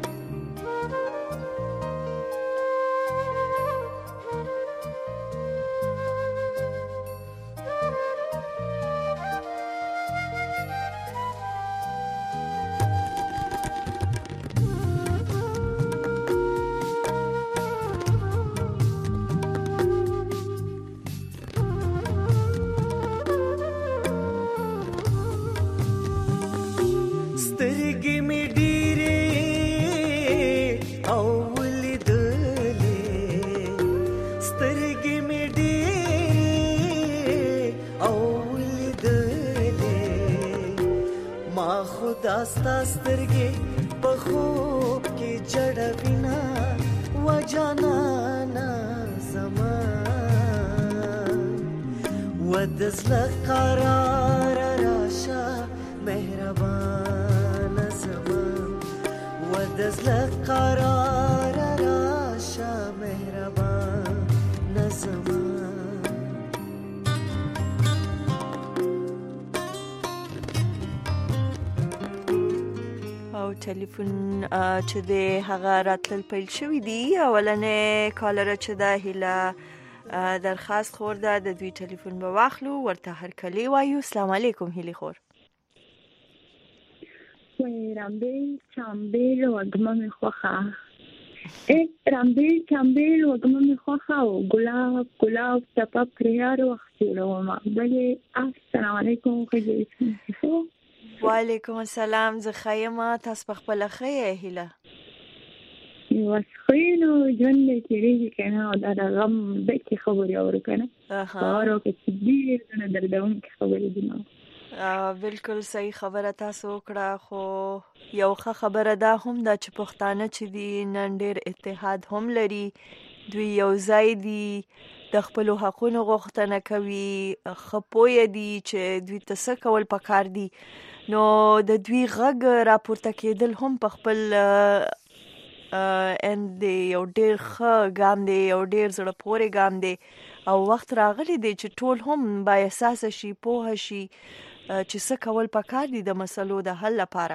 S10: داستا سترګې په خوب کې جړوینا و جانانا زمان ودزل قرار راشا مهربان زمان ودزل قرار راشا مهربان زمان
S1: ټلیفون چې د هغه راتل پیل شوی دی اولنې کالر چې د هیله درخواست خورده د دوی ټلیفون به واخلو ورته هر کلی وایو السلام علیکم هیلی خور
S11: وای رامبل چامبل وګمه مخخه ا چامبیل چامبیل وګمه مې خوښه او ګلاب ګلاب صفا پریار وختونه ما بلې السلام علیکم خو
S1: وعلیکم السلام زه خیمه تاسو په خپل خیه هله
S11: وسخینو جون دې کېږي کنه او دا غم د کی خبرې اورو کنه اها او کې دې نه دردون کی خبرې دي نو
S1: بالکل صحیح خبره تاسو کړه خو یو ښه خبره ده هم دا چې پښتانه چې دي نن ډېر اتحاد هم لري دوی یو ځای دي د خپل حقوقو غوښتنه کوي خپوی دي چې دوی ته څه کول پکار دي نو د دوی غږ راپورته کېدل هم په خپل ان دی یو ډېر ښه ګام دی یو ډېر زړه پورې ګام دی او وخت راغلی دی چې ټول هم با احساس شي پوه شي چې څه کول پکار دي د مسلو د حل لپاره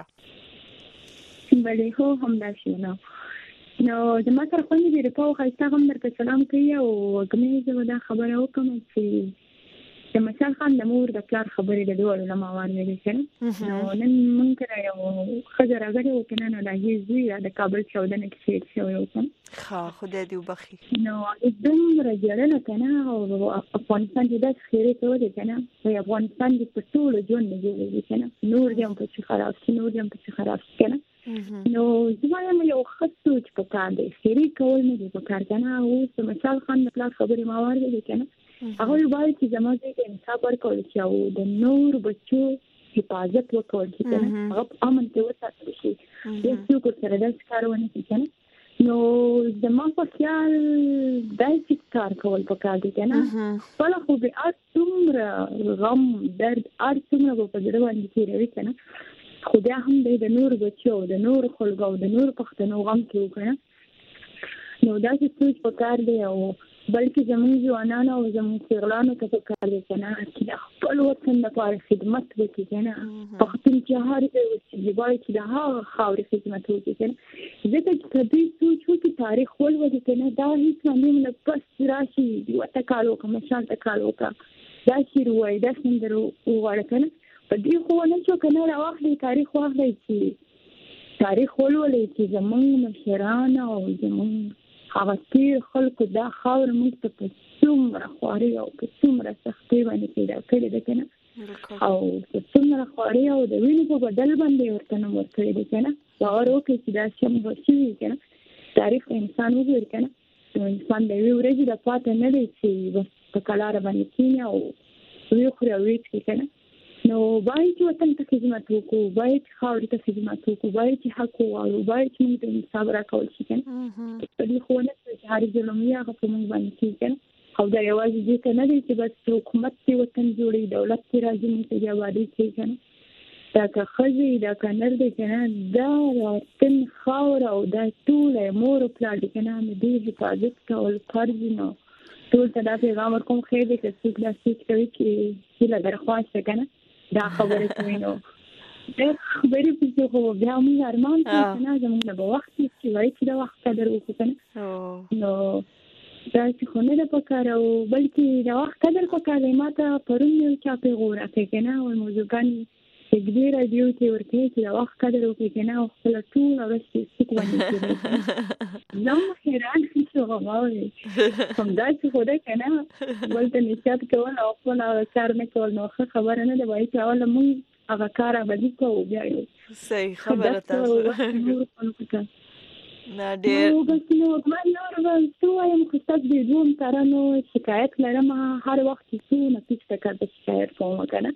S11: بلې هو هم دا شي نو نو زما سره خو دې رپاو خاصه هم درته سلام کوي او کومې زه دا خبره وکم چې د مشال خان د مور د پلار خبرې د دوه علماء وانه کنه نو نن مونږ را یو خبره غوړې وکنه نو دا یې زوی د کابل چودنه کې شهید شوی و کنه
S1: ها خدای دې وبخي
S11: نو دم راځره کنه او افغانستان دې د خیره ته ودی کنه او افغانستان دې په ټول ژوند نه جوړېږي کنه نور دې هم په خراب شي نور دې هم په خراب شي کنه نو زما یو خصو چې په کار دی خیره کول نه دي په کار کنه او د مشال خان د پلار خبرې ما ورغلې کنه هغه باید چې زموږ د انصاف ورکول شي او د نور بچو حفاظت وکول شي کنه هغه امن ته وساتل شي یو څه سره د کارونه شي کنه نو زما په خیال دای چې کار کول پکار دي کنه ولا خو به اتمره غم درد ارڅومره په دې باندې کېږي کنه خو بیا هم د نور بچو د نور خلکو او د نور پښتنو غم کې وکړه نو دا چې څه پکار دی او بلکې زموږ ځوانانو او زموږ پیغلانو ته پکار دي کنه چې خپل وطن لپاره خدمت وکړي کنه پښتون چې هر څه باید چې د هغه خاورې خدمت وکړي کنه ځکه چې دوی سوچ وکړي تاریخ ولولي کنه دا هیڅ نه بس راشي وته کالو کوم شان ته کالو کا دا شیر وای دا څنګه وګړه کنه په دې خو نه چې کنه راوخلي تاریخ واخلي چې تاریخ ولولي چې زموږ مشران او زموږ هغه تیر خلکو دا خاور موږ ته په څومره خواري او په څومره سختۍ باندې پیدا کړې ده کنه او په څومره خواري او د وینې په بدل باندې ورته نوم ورکړی دی کنه باور وکړئ چې دا څه وشوي کنه تاریخ انسان وګوري کنه نو انسان د یوې ورځې د پاته نه دی چې بس په کلاره باندې کینی او ویې خوري او ویې څښي کنه نو باید چې وطن ته خدمت وکړو باید چې خاورې ته خدمت وکړو باید چې حق ووایو باید چې موږ ته انصاف راکول شي کنه په دې خو نه چې هر ظلم یا هغه په موږ باندې کېږي کنه او دا یوازې دې ته نه دی چې بس حکومت دې وطن جوړوي دولت دې راځي موږ ته بیا آبادي کوي کنه دا که ښځې دا که نر دی کنه دا وطن خاوره او دا ټوله مور او پلار دی کنه د دې حفاظت کول فرض نو ټول ته دا پیغام ورکوم خیر دی که څوک دا سوچ کوي چې هیله درخواست کنه دا خبره کوي نو دا خبرې په خو بیا موږ ارمان کوو نه زموږ نه به وخت چې وایي چې د وخت قدر وکړو کنه نو دا چې خو نه ده پکار او بلکې د وخت قدر پکار دی ما ته پرون یو چا پیغام راکړی کنه او موضوعګانې دې راډیو کې ورته چې د وخت قدر وکړي کنه او خپل ټول ورځ څه باندې نو حیران شوم غواړي کوم دا چې خو ده کنه ولته نشاط کول او خپل کار نه کول نو خبره نه ده وایي چې اول موږ هغه کار باندې کوو بیا یو
S1: صحیح خبره تاسو نه ډېر
S11: نو بس نو ما نور ورته وایم خو تاسو دې دوم ترانو شکایت لرم هر وخت چې نه پېښه کړه شکایت کوم کنه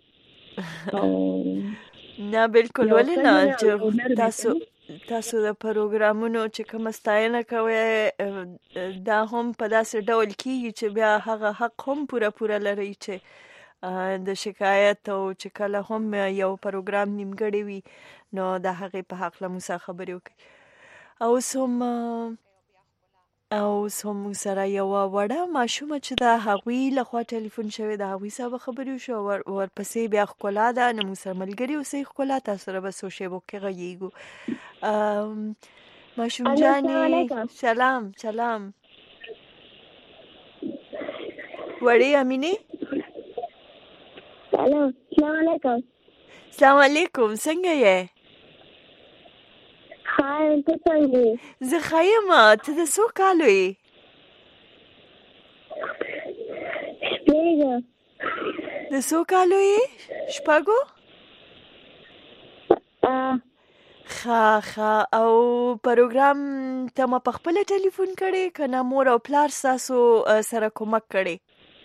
S1: نه بالکل ولې نه چې تاسو تاسو د پروګرامونو چې کوم ستاینه کوي دا هم په داسې ډول کېږي چې بیا هغه حق هم پوره پوره لري چې د شکایت او چې کله هم یو پروګرام نیمګړی وي نو د هغې په حق له موږ خبرې وکړي او سم او سم سره یو وړه ماشومه چې د هغوی لخوا ټلیفون شوی د هغوی سره خبرې وشو ورپسې بیا ښکلا ده نو موږ سره ملګري اوسئ ښکلا تاسو سره به څو شیبو کې غږیږو ماشوم جانې سلام سلام وړې امینې
S11: سلام سلام علیکم
S1: سلام علیکم څنګه یې
S11: خایم ته څنګه
S1: زه خایم ته د څو کالو یې
S11: شپږ
S1: د څو کالو یې شپږو ښه ښه او پروګرام ته ما په خپله ټلیفون کړی که نه مور او پلار ستاسو سره کومک کړی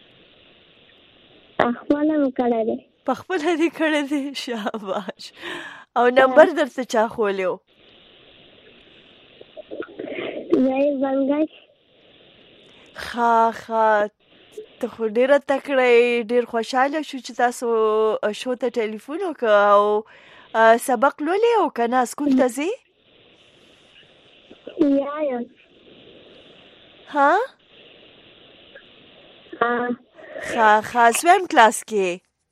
S11: خپله مې کړی دی
S1: په خپله دې کړی دی شاباش او نمبر درته چا ښولی و
S11: زهیر بنګش
S1: ښه ښه ته خو ډېره تکړه یې ډېر خوشحاله شو چې تاسو شو ته ټلیفون وکړه او سبق لولې او که نه سکول ته ځې
S11: یا یم
S1: ها ښه ښه سویم کلاس کې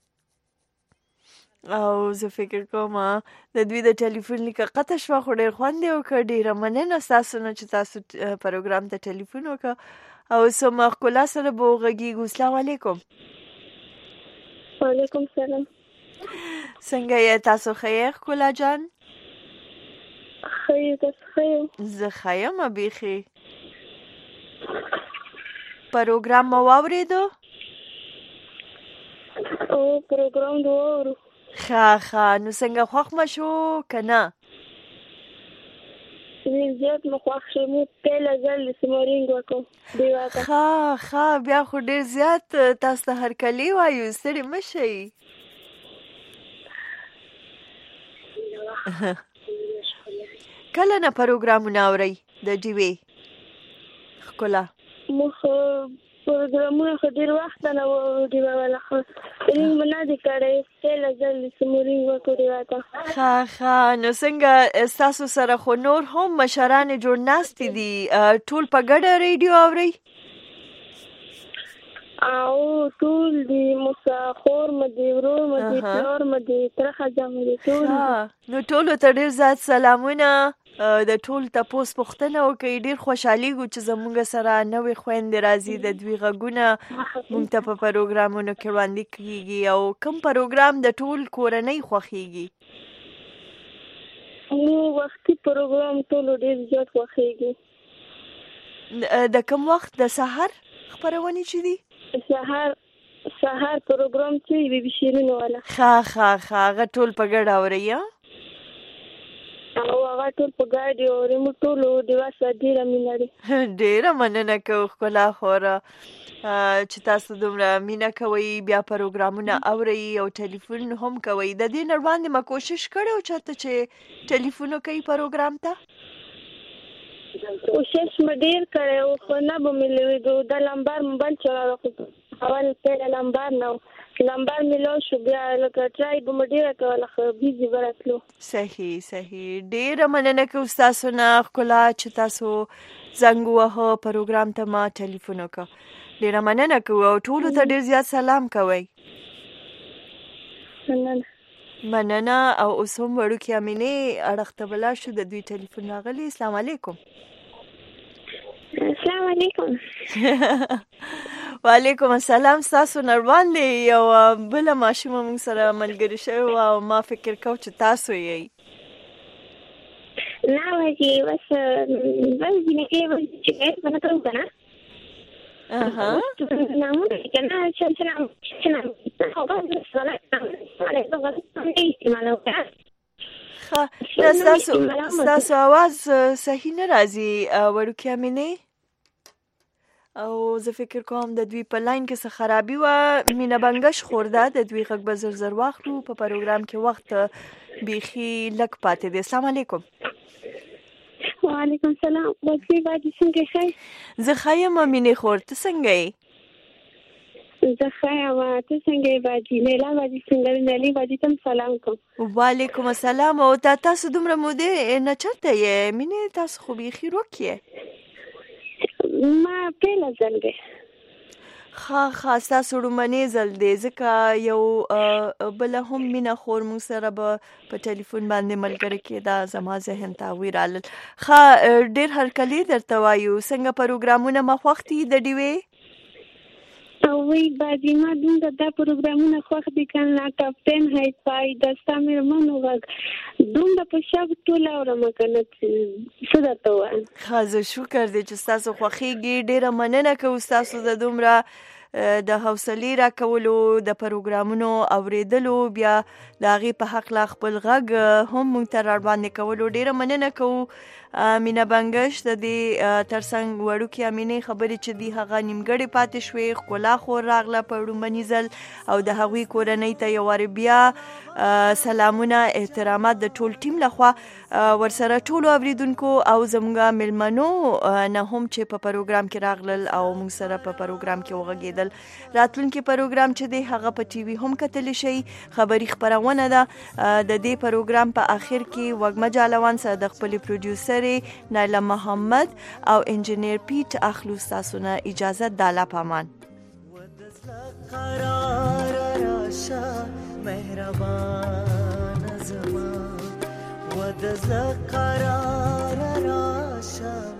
S1: او زه فکر کوم د دوی د ټلیفون لیکه قطع شوه خو ډېر خوند یې وکړه ډېره مننه ستاسو نه چې تاسو پروګرام ته ټلیفون وکړه او سم ښکلا سره به وغږېږو السلام علیکم
S11: وعلیکم سلام
S1: څنګه یې تاسو ښه یې ښکلا جان
S11: ښه یې تاسو ښه یې
S1: زه ښه یم بیخي پروګرام مو واورېدو
S11: او پروګرام دې واورو
S1: ښه ښه نو څنګه خوښ مه شو که نه
S11: ډېر زیات مو خوښ شو مو پهله ځل د سمورینګ وکړو ډېوه ته
S1: ښه ښه بیا خو ډېر زیات تاسو ته هرکلي وایو ستړي مه شئ کله نه پروګرامونه اورئ د ډیوې ښکلا
S11: موږ پروګرامونه خو ډېر وخت نه واورو ډیوه والا خو رینګ مو نه دی کړی پهله ځل د سمورینګ وکړو ډیوه ته
S1: ښه ښه نو څنګه ستاسو سره خو نور هم مشران جوړ ناستې دي ټول په ګډه ریډیو اورئ
S11: او ټول دي مسافر مې دي ورور مې دي پلار مې دي ترخه جامې دي ټول
S1: نو ټولو ته ډېر زیات سلامونه د ټول تپوس پوښتنه وکړئ ډېر خوشحالېږو چې زموږ سره نوې خویندې راځي د دوی غږونه موږ ته په پروګرامونو کې وړاندې کېږي او کوم پروګرام د ټول کورنۍ خوښېږي
S11: مو وختي پروګرام ټولو ډېر زیات خوښېږي
S1: د کوم وخت د سهار خپرونې چې دي
S11: سهار سهار پروګرام چې بي بي شیرین والا
S1: ښه ښه ښه هغه ټول په ګډه اورئ
S11: او هغه ټول په ګډه اورئ موږ ټول ډیوه سره ډېره مینه لري
S1: ډېره مننه کوو ښکلا خوره چې تاسو دومره مینه کوئ بیا پروګرامونه اورئ او ټلیفون هم کوئ د دې نه وړاندې ما کوشش کړی و چېرته چې ټلیفون وکړئ پروګرام ته
S11: کوشش مې ډېر کړی و خو نه به مې لوېدو دا لمبر مې بل چلاوه خو اول پهله لمبر نه و لمبر مې لو شو بیا لکه ټرای به مې ډېره کوله خو بیزي به راتلو
S1: صحیح صحیح ډېره مننه کوو ستاسو نه ښکلا چې تاسو زنګ ووهه پروګرام ته ما ټلیفون وکړه ډېره مننه کوو او ټولو ته ډېر زیات سلام کوئ
S11: مننه
S1: مننه او اوس هم وړوکې امینې اړخ ته ولاړ شو د دوی ټلیفون راغلی السلام علیکم
S11: السلام علیکم
S1: وعلیکم السلام ستاسو نه وړاندې یو بله ماشومه موږ سره ملګرې شوې وه او ما فکر کو چې تاسو یې
S11: نه وجې بس بس جینکې بس چې بنه کوو که نه
S1: اها
S11: نامونه کنه چې سلام سلام او بس سلام علیکم استعمالو
S1: ښه نه ستاسو ستاسو اواز صحیح نه راځي وړوکې امینې او زه فکر کوم د دوی په لاین کې څه خرابي وه مینه بنګش خورده د دوی غږ به زر زر واخلو په پروګرام کې وخت بیخي لږ پاتې دی السلام علیکم
S11: وعلیکم سلام بچی باجی څنګه ښه
S1: زه ښه یم مینې خور ته څنګه یې
S11: زه ښه یم ته څنګه یې باجي لیلا باجي څنګه یې لیلا باجي ته سلام کوم
S1: وعلیکم السلام او تا تاسو دومره مودې نه چېرته یې مینې تاسو خو بیخي روک یې
S11: ما پهله ځل دی
S1: ښه ښه ستاسو لومړنی ځل دی ځکه یو بله هم مینه خور موږ سره به په ټلیفون باندې ملګرې کېده زما ذهن ته هغوی رالل ښه ډېر هرکلي درته وایو څنګه پروګرامونه مو خوښ دي د ډیوې
S12: او وی بعضی ما دومره دا پروګرامونه خوښ دي کنه ټاپ ټن هاي پای د ستا مېرمنو غږ دومره په شب ټوله اورم کنه څه درته وایم.
S1: ښه زه شکر دی چې ستاسو خوښېږي. ډېره مننه کوو ستاسو د دومره د حوصلې راکولو د پروګرامونو اوریدلو بیا د هغې په هکله خپل غږ هم موږ ته راباندې کولو. ډېره مننه کوو مینه بنګش د دې ترڅنګ وړوکې امینې خبرې چې دي هغه نیمګړې پاتې شوې. ښکلا خور راغله په لومړني ځل او د هغوی کورنۍ ته یو وارې بیا سلامونه احترامات د ټول ټیم لخوا ورسره ټولو اوریدونکو او زموږ مېلمنو نه هم چې په پروګرام کې راغلل او موږ سره په پروګرام کې وغږېدل. راتلونکي پروګرام چې دی هغه په ټي وي هم کتلی شي. خبري خپرونه ده. د دې پروګرام په آخر کې وږمه جالوان سره د خپل پروډوسر نایله محمد او انجینیر پیټ اخلو ستاسو نه اجازه. د الله پامان.
S10: قرار راشا مهربان زمان ودز قرار راشا